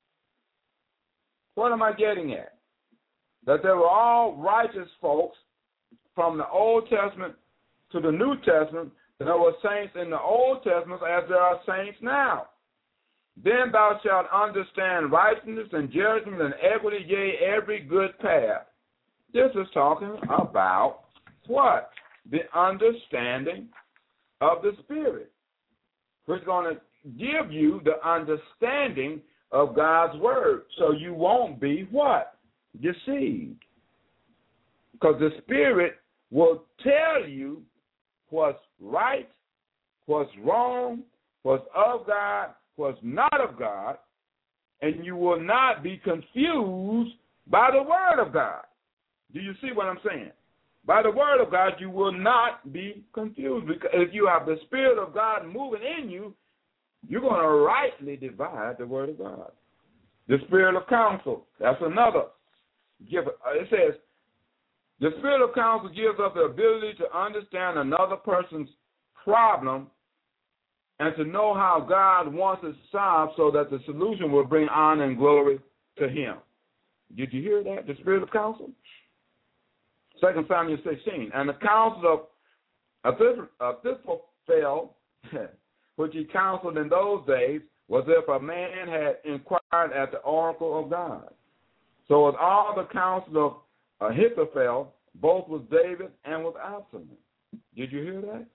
What am I getting at? That they were all righteous folks from the Old Testament to the New Testament. There were saints in the Old Testament as there are saints now. Then thou shalt understand righteousness and judgment and equity, yea, every good path. This is talking about what? The understanding of the Spirit. Which is going to give you the understanding of God's word, so you won't be what? Deceived. Because the Spirit will tell you what's right, what's wrong, what's of God, what's not of God, and you will not be confused by the word of God. Do you see what I'm saying? By the word of God, you will not be confused, because if you have the Spirit of God moving in you, you're going to rightly divide the word of God. The spirit of counsel, that's another gift. It says, the spirit of counsel gives us the ability to understand another person's problem and to know how God wants it solved so that the solution will bring honor and glory to him. Did you hear that? The spirit of counsel? 2 Samuel 16. And the counsel of Ahithophel, which he counseled in those days, was if a man had inquired at the oracle of God. So with all the counsel of Ahithophel, both with David and with Absalom. Did you hear that?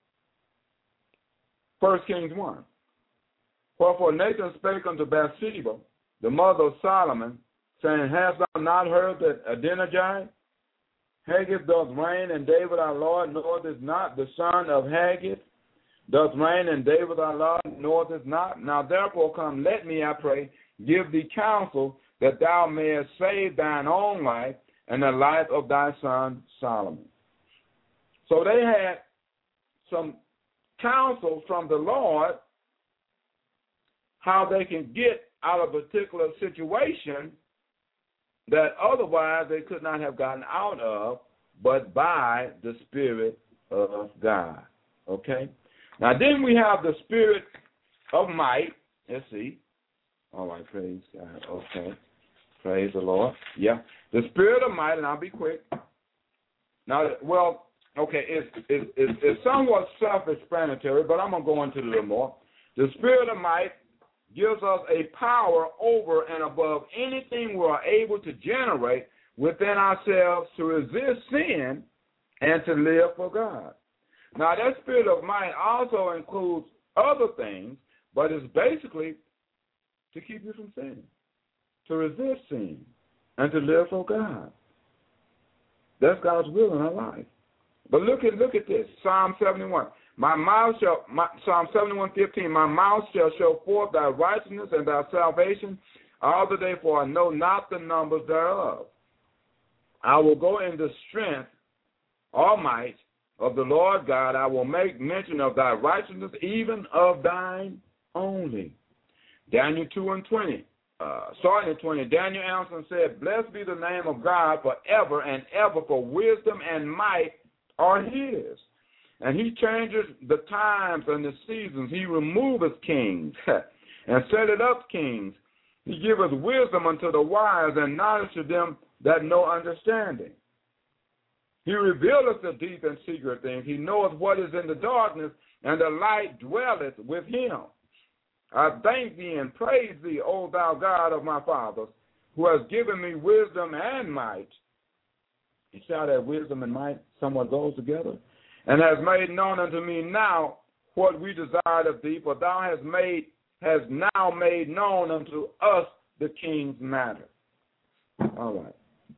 1 Kings 1. Wherefore Nathan spake unto Bathsheba, the mother of Solomon, saying, Hast thou not heard that Adonijah, Haggith doth reign, and David our Lord knoweth not? The son of Haggith doth reign, and David our Lord knoweth not? Now therefore come, let me, I pray, give thee counsel, that thou mayest save thine own life and the life of thy son Solomon. So they had some counsel from the Lord how they can get out of a particular situation that otherwise they could not have gotten out of, but by the Spirit of God. Okay? Now then we have the Spirit of might. Let's see. All right, praise God. Okay. Praise the Lord. Yeah. The Spirit of might, and I'll be quick. Now, well, okay, it's somewhat self-explanatory, but I'm going to go into it a little more. The Spirit of might gives us a power over and above anything we are able to generate within ourselves to resist sin and to live for God. Now, that Spirit of might also includes other things, but it's basically to keep you from sinning, to resist sin, and to live for God. That's God's will in our life. But look at this, Psalm 71. Psalm 71:15. My mouth shall show forth thy righteousness and thy salvation all the day, for I know not the numbers thereof. I will go in the strength or might of the Lord God. I will make mention of thy righteousness, even of thine only. Daniel 2:20. Starting at 20, Daniel answered and said, Blessed be the name of God forever and ever, for wisdom and might are his. And he changes the times and the seasons. He removeth kings and setteth up kings. He giveth wisdom unto the wise and knowledge to them that know understanding. He revealeth the deep and secret things. He knoweth what is in the darkness, and the light dwelleth with him. I thank thee and praise thee, O thou God of my fathers, who has given me wisdom and might. You see how that wisdom and might somewhat goes together? And has made known unto me now what we desired of thee, for thou hast now made known unto us the king's matter. All right.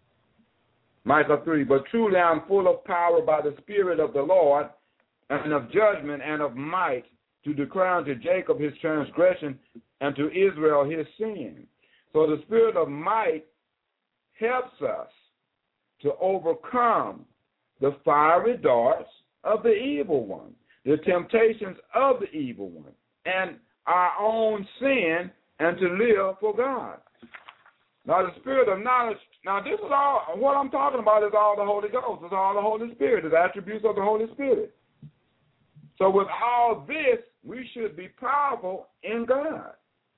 Micah 3, but truly I am full of power by the Spirit of the Lord, and of judgment and of might, to declare unto Jacob his transgression, and to Israel his sin. So the Spirit of might helps us to overcome the fiery darts of the evil one, the temptations of the evil one, and our own sin, and to live for God. Now the Spirit of knowledge, now this is all, what I'm talking about is all the Holy Ghost, it's all the Holy Spirit, it's attributes of the Holy Spirit. So with all this, we should be powerful in God.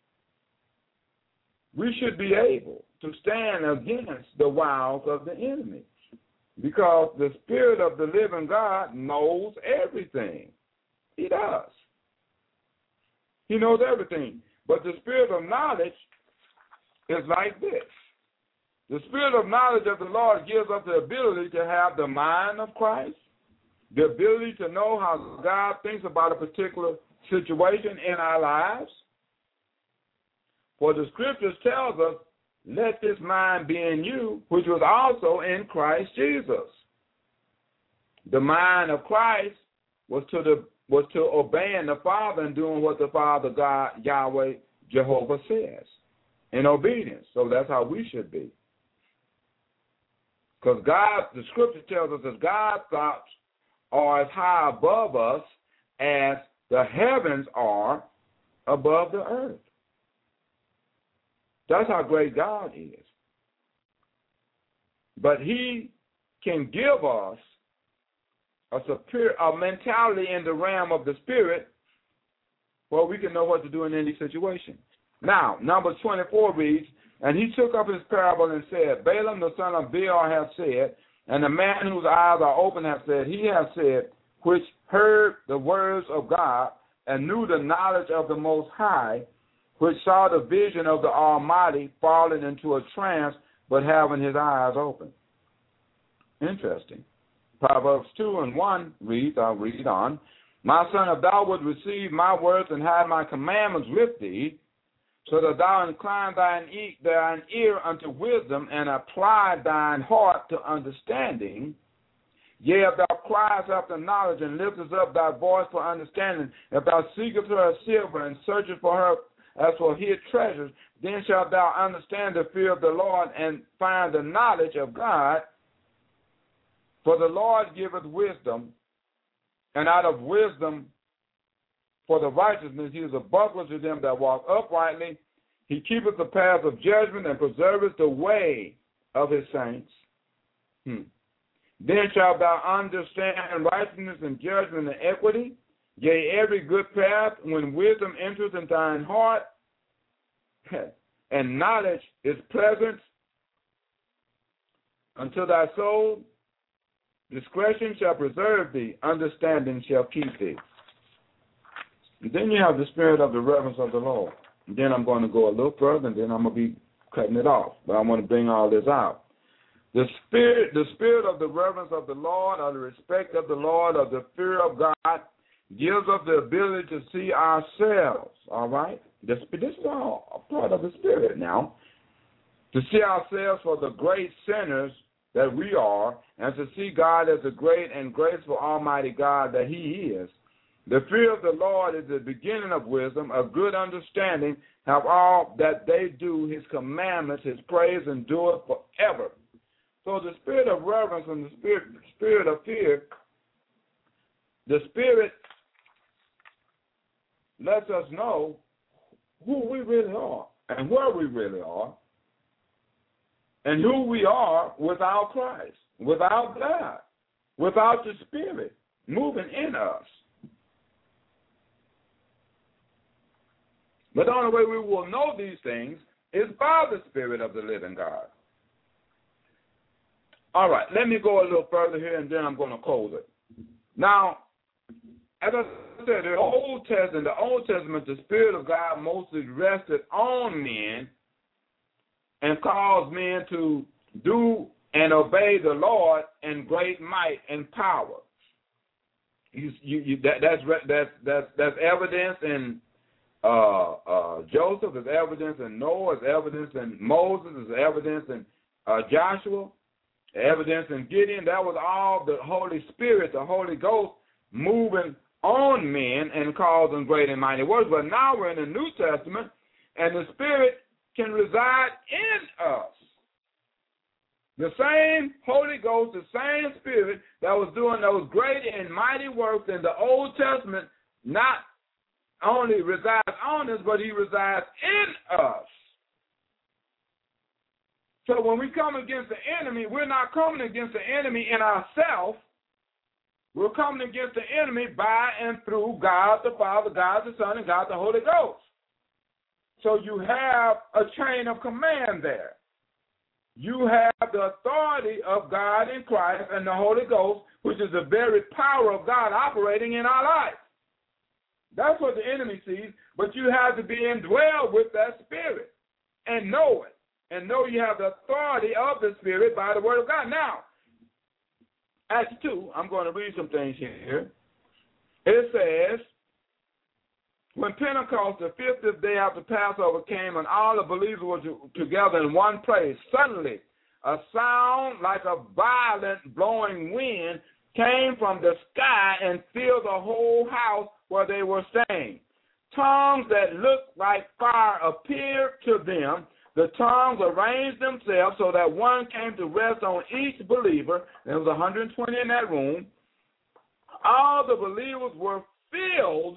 We should be able to stand against the wiles of the enemy, because the Spirit of the living God knows everything. He does. He knows everything. But the Spirit of knowledge is like this. The Spirit of knowledge of the Lord gives us the ability to have the mind of Christ, the ability to know how God thinks about a particular situation in our lives. For the Scriptures tells us, let this mind be in you, which was also in Christ Jesus. The mind of Christ was to obeying the Father and doing what the Father God, Yahweh, Jehovah says in obedience. So that's how we should be. Because God, the Scripture tells us that God's thoughts are as high above us as the heavens are above the earth. That's how great God is. But he can give us a mentality in the realm of the Spirit where we can know what to do in any situation. Now, Numbers 24 reads, and he took up his parable and said, Balaam the son of Beor hath said, and the man whose eyes are open hath said, he hath said, which heard the words of God and knew the knowledge of the Most High, which saw the vision of the Almighty falling into a trance, but having his eyes open. Interesting. Proverbs 2:1 reads, I'll read on, my son, if thou wouldst receive my words and hide my commandments with thee, so that thou incline thine ear unto wisdom and apply thine heart to understanding, yea, if thou criest after knowledge and liftest up thy voice for understanding, if thou seekest her as silver and searchest for her as for hid treasures, then shalt thou understand the fear of the Lord and find the knowledge of God. For the Lord giveth wisdom, and out of wisdom for the righteousness he is a buckler to them that walk uprightly. He keepeth the path of judgment and preserveth the way of his saints. Then shalt thou understand righteousness and judgment and equity, yea, every good path, when wisdom enters into thine heart, and knowledge is pleasant unto thy soul. Discretion shall preserve thee, understanding shall keep thee. And then you have the spirit of the reverence of the Lord. And then I'm going to go a little further, and then I'm going to be cutting it off. But I want to bring all this out. The spirit of the reverence of the Lord, of the respect of the Lord, of the fear of God, gives us the ability to see ourselves, all right? This is all a part of the spirit now. To see ourselves for the great sinners that we are, and to see God as a great and graceful Almighty God that he is. The fear of the Lord is the beginning of wisdom, a good understanding, have all that they do his commandments, his praise endureth forever. So the spirit of reverence and the spirit of fear, the spirit lets us know who we really are and where we really are, and who we are without Christ, without God, without the Spirit moving in us. But the only way we will know these things is by the Spirit of the living God. All right, let me go a little further here, and then I'm going to close it. Now, as I said, the Old Testament, the Spirit of God mostly rested on men and caused men to do and obey the Lord in great might and power. That's evidence in Joseph, is evidence in Noah, is evidence in Moses, is evidence in Joshua, evidence in Gideon. That was all the Holy Spirit, the Holy Ghost, moving on men and causing great and mighty works. But now we're in the New Testament, and the Spirit can reside in us. The same Holy Ghost, the same Spirit that was doing those great and mighty works in the Old Testament, not only resides on us, but he resides in us. So when we come against the enemy, we're not coming against the enemy in ourselves. We're coming against the enemy by and through God the Father, God the Son, and God the Holy Ghost. So you have a chain of command there. You have the authority of God in Christ and the Holy Ghost, which is the very power of God operating in our life. That's what the enemy sees, but you have to be indwelled with that Spirit and know it, and know you have the authority of the Spirit by the Word of God. Now, Acts 2, I'm going to read some things here. It says, when Pentecost, the 50th day after Passover, came and all the believers were together in one place, suddenly a sound like a violent blowing wind came from the sky and filled the whole house where they were staying. Tongues that looked like fire appeared to them. The tongues arranged themselves so that one came to rest on each believer. There was 120 in that room. All the believers were filled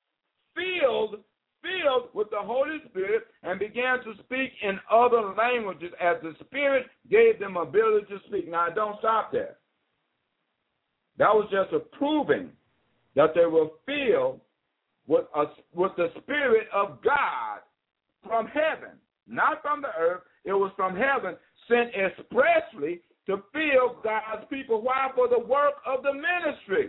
with the Holy Spirit and began to speak in other languages as the Spirit gave them ability to speak. Now, don't stop there. That was just a proving that they were filled with the Spirit of God from heaven, not from the earth. It was from heaven, sent expressly to fill God's people. Why? For the work of the ministry.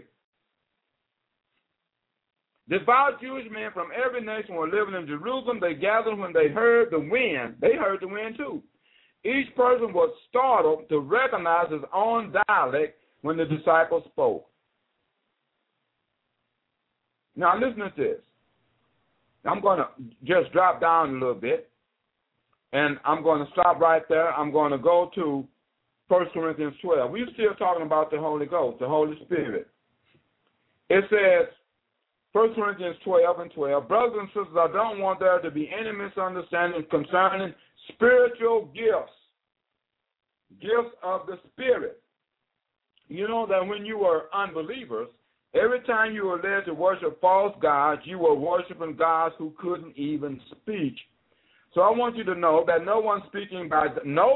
Devout Jewish men from every nation were living in Jerusalem. They gathered when they heard the wind. They heard the wind too. Each person was startled to recognize his own dialect when the disciples spoke. Now listen to this. I'm going to just drop down a little bit, and I'm going to stop right there. I'm going to go to 1 Corinthians 12. We're still talking about the Holy Ghost, the Holy Spirit. It says, 1 Corinthians 12 and 12, brothers and sisters, I don't want there to be any misunderstanding concerning spiritual gifts, gifts of the Spirit. You know that when you were unbelievers, every time you were led to worship false gods, you were worshiping gods who couldn't even speak. So I want you to know that no one speaking by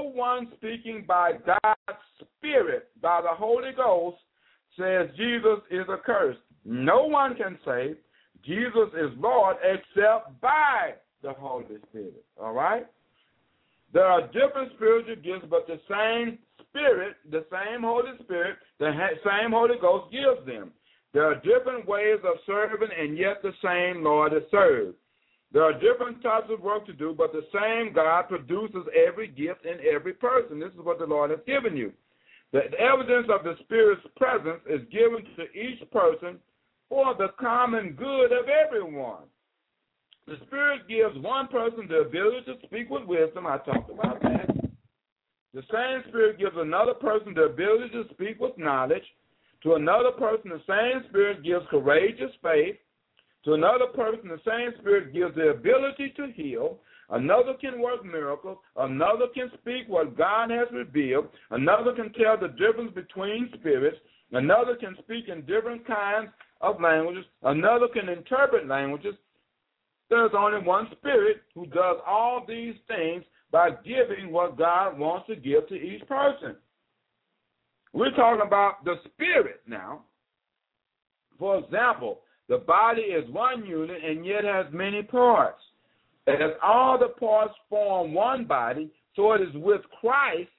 God's Spirit, by the Holy Ghost, says Jesus is accursed. No one can say Jesus is Lord except by the Holy Spirit. All right? There are different spiritual gifts, but the same Spirit, the same Holy Spirit, the same Holy Ghost gives them. There are different ways of serving, and yet the same Lord is served. There are different types of work to do, but the same God produces every gift in every person. This is what the Lord has given you. The evidence of the Spirit's presence is given to each person for the common good of everyone. The Spirit gives one person the ability to speak with wisdom. I talked about that. The same Spirit gives another person the ability to speak with knowledge. To another person, the same Spirit gives courageous faith. To another person, the same Spirit gives the ability to heal. Another can work miracles. Another can speak what God has revealed. Another can tell the difference between spirits. Another can speak in different kinds of languages. Another can interpret languages. There's only one Spirit who does all these things by giving what God wants to give to each person. We're talking about the Spirit now. For example, the body is one unit and yet has many parts. As all the parts form one body, so it is with Christ.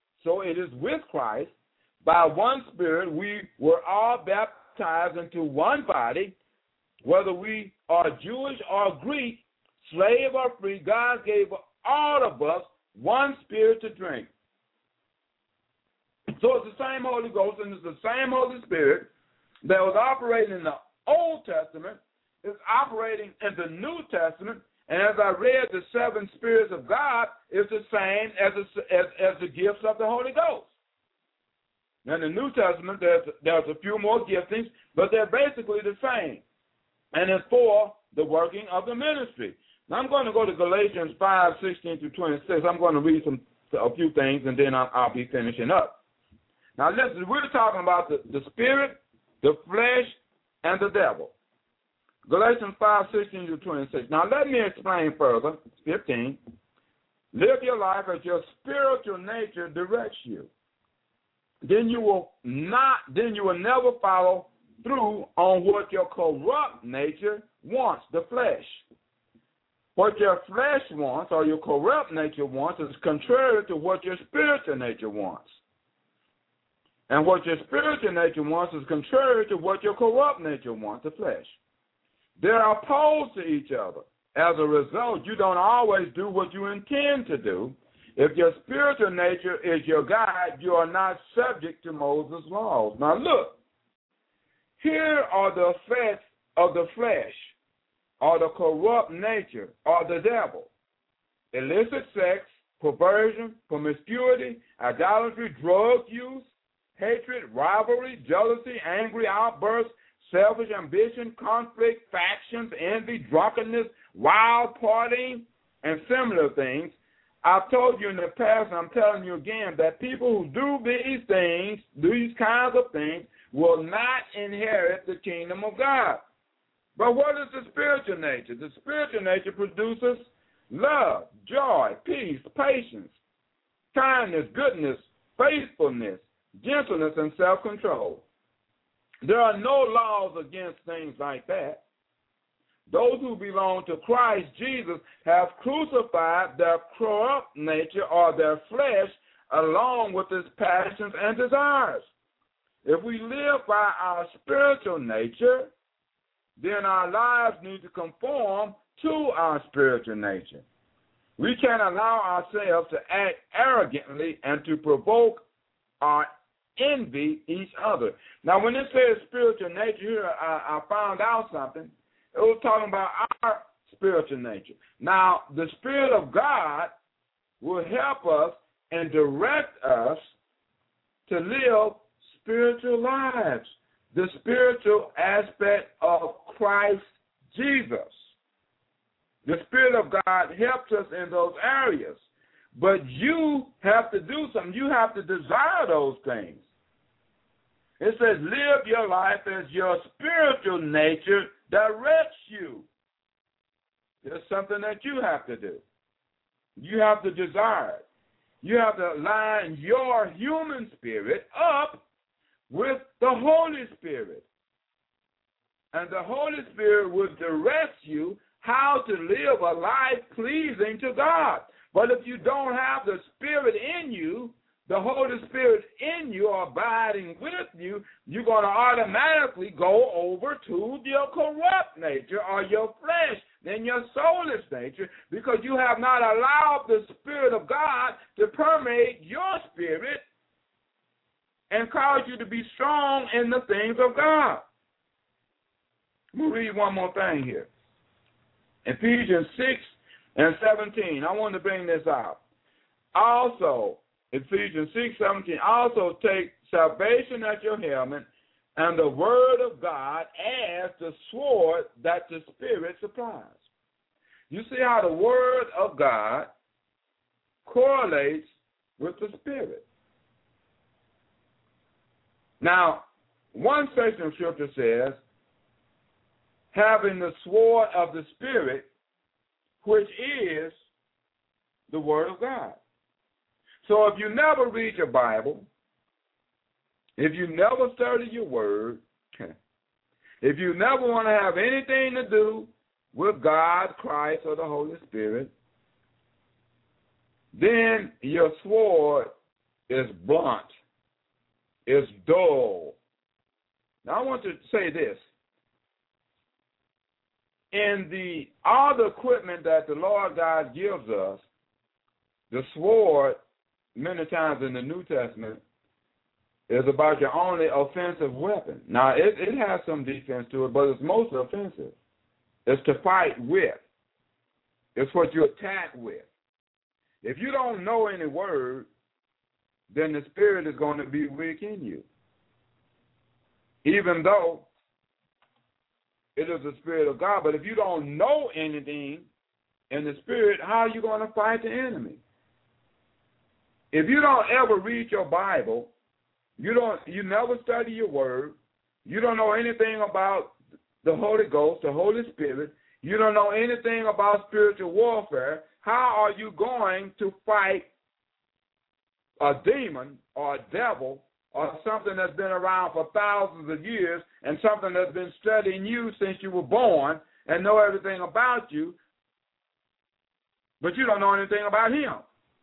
By one Spirit, we were all baptized into one body. Whether we are Jewish or Greek, slave or free, God gave all of us one Spirit to drink. So it's the same Holy Ghost, and it's the same Holy Spirit that was operating in the Old Testament, is operating in the New Testament, and as I read, the seven spirits of God is the same as the gifts of the Holy Ghost. Now, in the New Testament, there's a few more giftings, but they're basically the same, and it's for the working of the ministry. Now, I'm going to go to Galatians 5:16 through 26. I'm going to read a few things, and then I'll be finishing up. Now, listen, we're talking about the spirit, the flesh, and the devil. Galatians 5:16 through 26. Now, let me explain further. 15. Live your life as your spiritual nature directs you. Then you will never follow through on what your corrupt nature wants, the flesh. What your flesh wants or your corrupt nature wants is contrary to what your spiritual nature wants. And what your spiritual nature wants is contrary to what your corrupt nature wants, the flesh. They are opposed to each other. As a result, you don't always do what you intend to do. If your spiritual nature is your guide, you are not subject to Moses' laws. Now look, here are the effects of the flesh, or the corrupt nature, or the devil. Illicit sex, perversion, promiscuity, idolatry, drug use, hatred, rivalry, jealousy, angry outbursts, selfish ambition, conflict, factions, envy, drunkenness, wild partying, and similar things. I've told you in the past, and I'm telling you again, that people who do these things, these kinds of things, will not inherit the kingdom of God. But what is the spiritual nature? The spiritual nature produces love, joy, peace, patience, kindness, goodness, faithfulness, gentleness, and self-control. There are no laws against things like that. those who belong to Christ Jesus have crucified their corrupt nature or their flesh along with its passions and desires. If we live by our spiritual nature, then our lives need to conform to our spiritual nature. We can't allow ourselves to act arrogantly and to provoke or envy each other. Now, when it says spiritual nature here, I found out something. It was talking about our spiritual nature. Now, the Spirit of God will help us and direct us to live spiritual lives, the spiritual aspect of Christ Jesus. The Spirit of God helps us in those areas. But you have to do something. You have to desire those things. It says, live your life as your spiritual nature directs you. There's something that you have to do. You have to desire it. You have to line your human spirit up with the Holy Spirit. And the Holy Spirit will direct you how to live a life pleasing to God. But if you don't have the Spirit in you, the Holy Spirit in you or abiding with you, you're going to automatically go over to your corrupt nature or your flesh and your soulless nature, because you have not allowed the Spirit of God to permeate your spirit and cause you to be strong in the things of God. Let me read one more thing here. Ephesians 6:17. I want to bring this out. Also, Ephesians 6:17. Also take salvation as your helmet and the word of God as the sword that the Spirit supplies. You see how the word of God correlates with the Spirit. Now, one section of Scripture says, having the sword of the Spirit, which is the Word of God. So if you never read your Bible, if you never study your Word, if you never want to have anything to do with God, Christ, or the Holy Spirit, then your sword is blunt, is dull. Now I want to say this. In all the equipment that the Lord God gives us, the sword, many times in the New Testament, is about your only offensive weapon. Now, it has some defense to it, but it's mostly offensive. It's to fight with. It's what you attack with. If you don't know any word, then the Spirit is going to be weak in you. Even though it is the Spirit of God. But if you don't know anything in the Spirit, how are you going to fight the enemy? If you don't ever read your Bible, you never study your word, you don't know anything about the Holy Ghost, the Holy Spirit, you don't know anything about spiritual warfare, how are you going to fight a demon or a devil or something that's been around for thousands of years and something that's been studying you since you were born and know everything about you, but you don't know anything about him?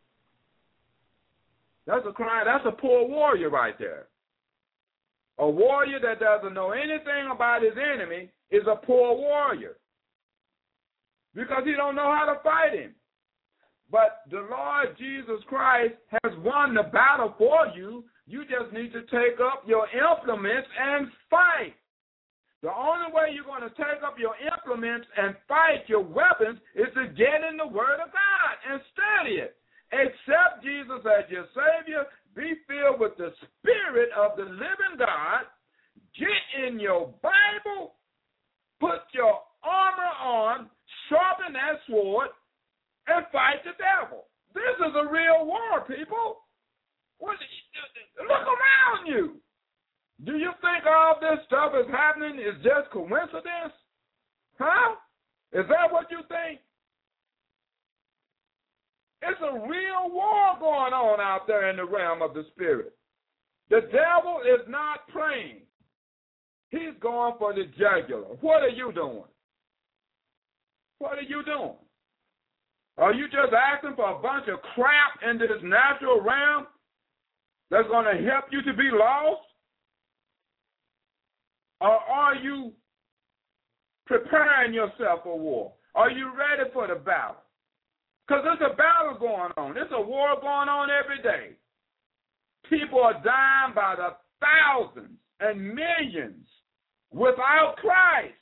That's a poor warrior right there. A warrior that doesn't know anything about his enemy is a poor warrior because he don't know how to fight him. But the Lord Jesus Christ has won the battle for you. You just need to take up your implements and fight. The only way you're going to take up your implements and fight your weapons is to get in the Word of God and study it. Accept Jesus as your Savior. Be filled with the Spirit of the living God. Get in your Bible. Put your armor on. Sharpen that sword and fight the devil. This is a real war, people. Look around you. Do you think all this stuff is happening is just coincidence? Huh? Is that what you think? It's a real war going on out there in the realm of the Spirit. The devil is not playing. He's going for the jugular. What are you doing? What are you doing? Are you just asking for a bunch of crap in this natural realm that's going to help you to be lost? Or are you preparing yourself for war? Are you ready for the battle? Because there's a battle going on. There's a war going on every day. People are dying by the thousands and millions without Christ.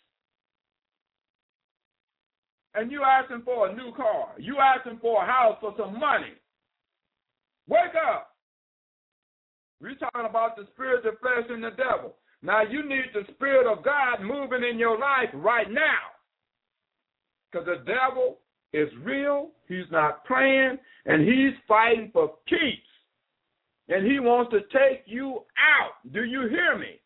And you asking for a new car. You asking for a house for some money. Wake up. We're talking about the spirit, the flesh, and the devil. Now you need the Spirit of God moving in your life right now. Because the devil is real. He's not playing. And he's fighting for keeps. And he wants to take you out. Do you hear me?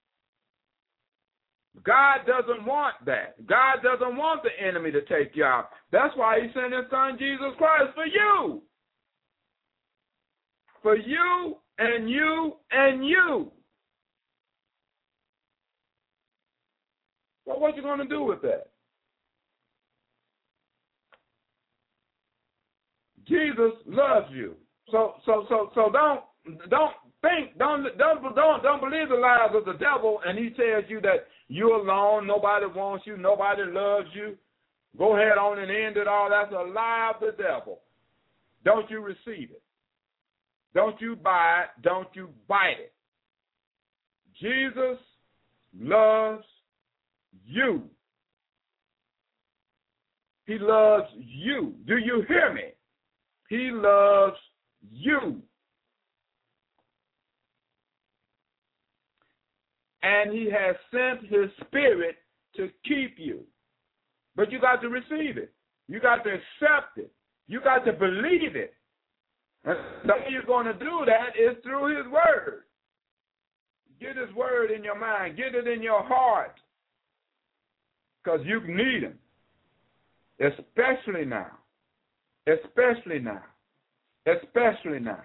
God doesn't want that. God doesn't want the enemy to take you out. That's why he sent his son Jesus Christ for you. For you and you and you. Well, what you going to do with that? Jesus loves you. So don't believe the lies of the devil, and he tells you that you're alone, nobody wants you, nobody loves you. Go ahead on and end it all. That's a lie of the devil. Don't you receive it. Don't you buy it. Don't you bite it. Jesus loves you. He loves you. Do you hear me? He loves you. And he has sent his Spirit to keep you. But you got to receive it. You got to accept it. You got to believe it. And the way you're going to do that is through his word. Get his word in your mind. Get it in your heart. Because you need him. Especially now. Especially now. Especially now.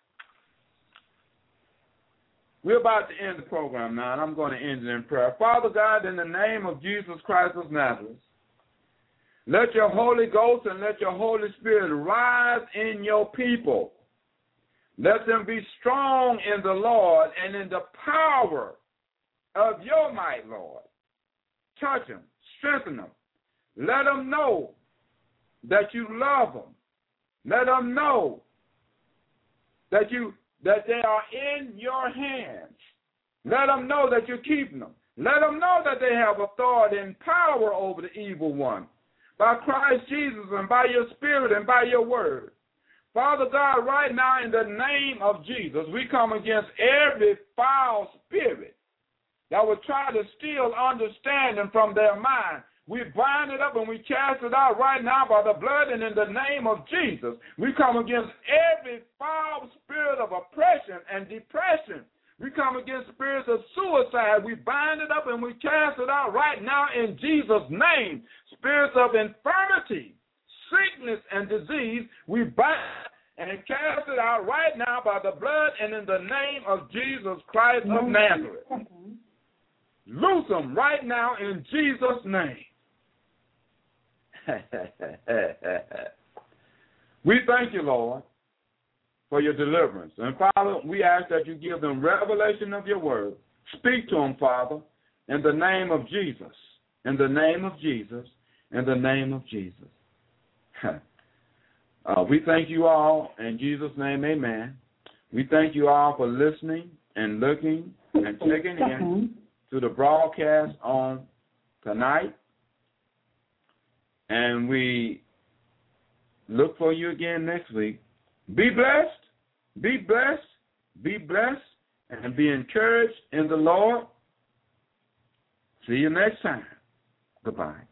We're about to end the program now, and I'm going to end it in prayer. Father God, in the name of Jesus Christ of Nazareth, let your Holy Ghost and let your Holy Spirit rise in your people. Let them be strong in the Lord and in the power of your might, Lord. Touch them, strengthen them. Let them know that you love them. Let them know that they are in your hands. Let them know that you're keeping them. Let them know that they have authority and power over the evil one by Christ Jesus and by your Spirit and by your word. Father God, right now in the name of Jesus, we come against every foul spirit that would try to steal understanding from their mind. We bind it up and we cast it out right now by the blood and in the name of Jesus. We come against every foul spirit of oppression and depression. We come against spirits of suicide. We bind it up and we cast it out right now in Jesus' name. Spirits of infirmity, sickness, and disease, we bind and cast it out right now by the blood and in the name of Jesus Christ of Nazareth. Loose them right now in Jesus' name. We thank you, Lord, for your deliverance. And, Father, we ask that you give them revelation of your word. Speak to them, Father, in the name of Jesus. In the name of Jesus. In the name of Jesus. We thank you all. In Jesus' name, amen. We thank you all for listening and looking and checking in to the broadcast on tonight. And we look for you again next week. Be blessed, be blessed, be blessed, and be encouraged in the Lord. See you next time. Goodbye.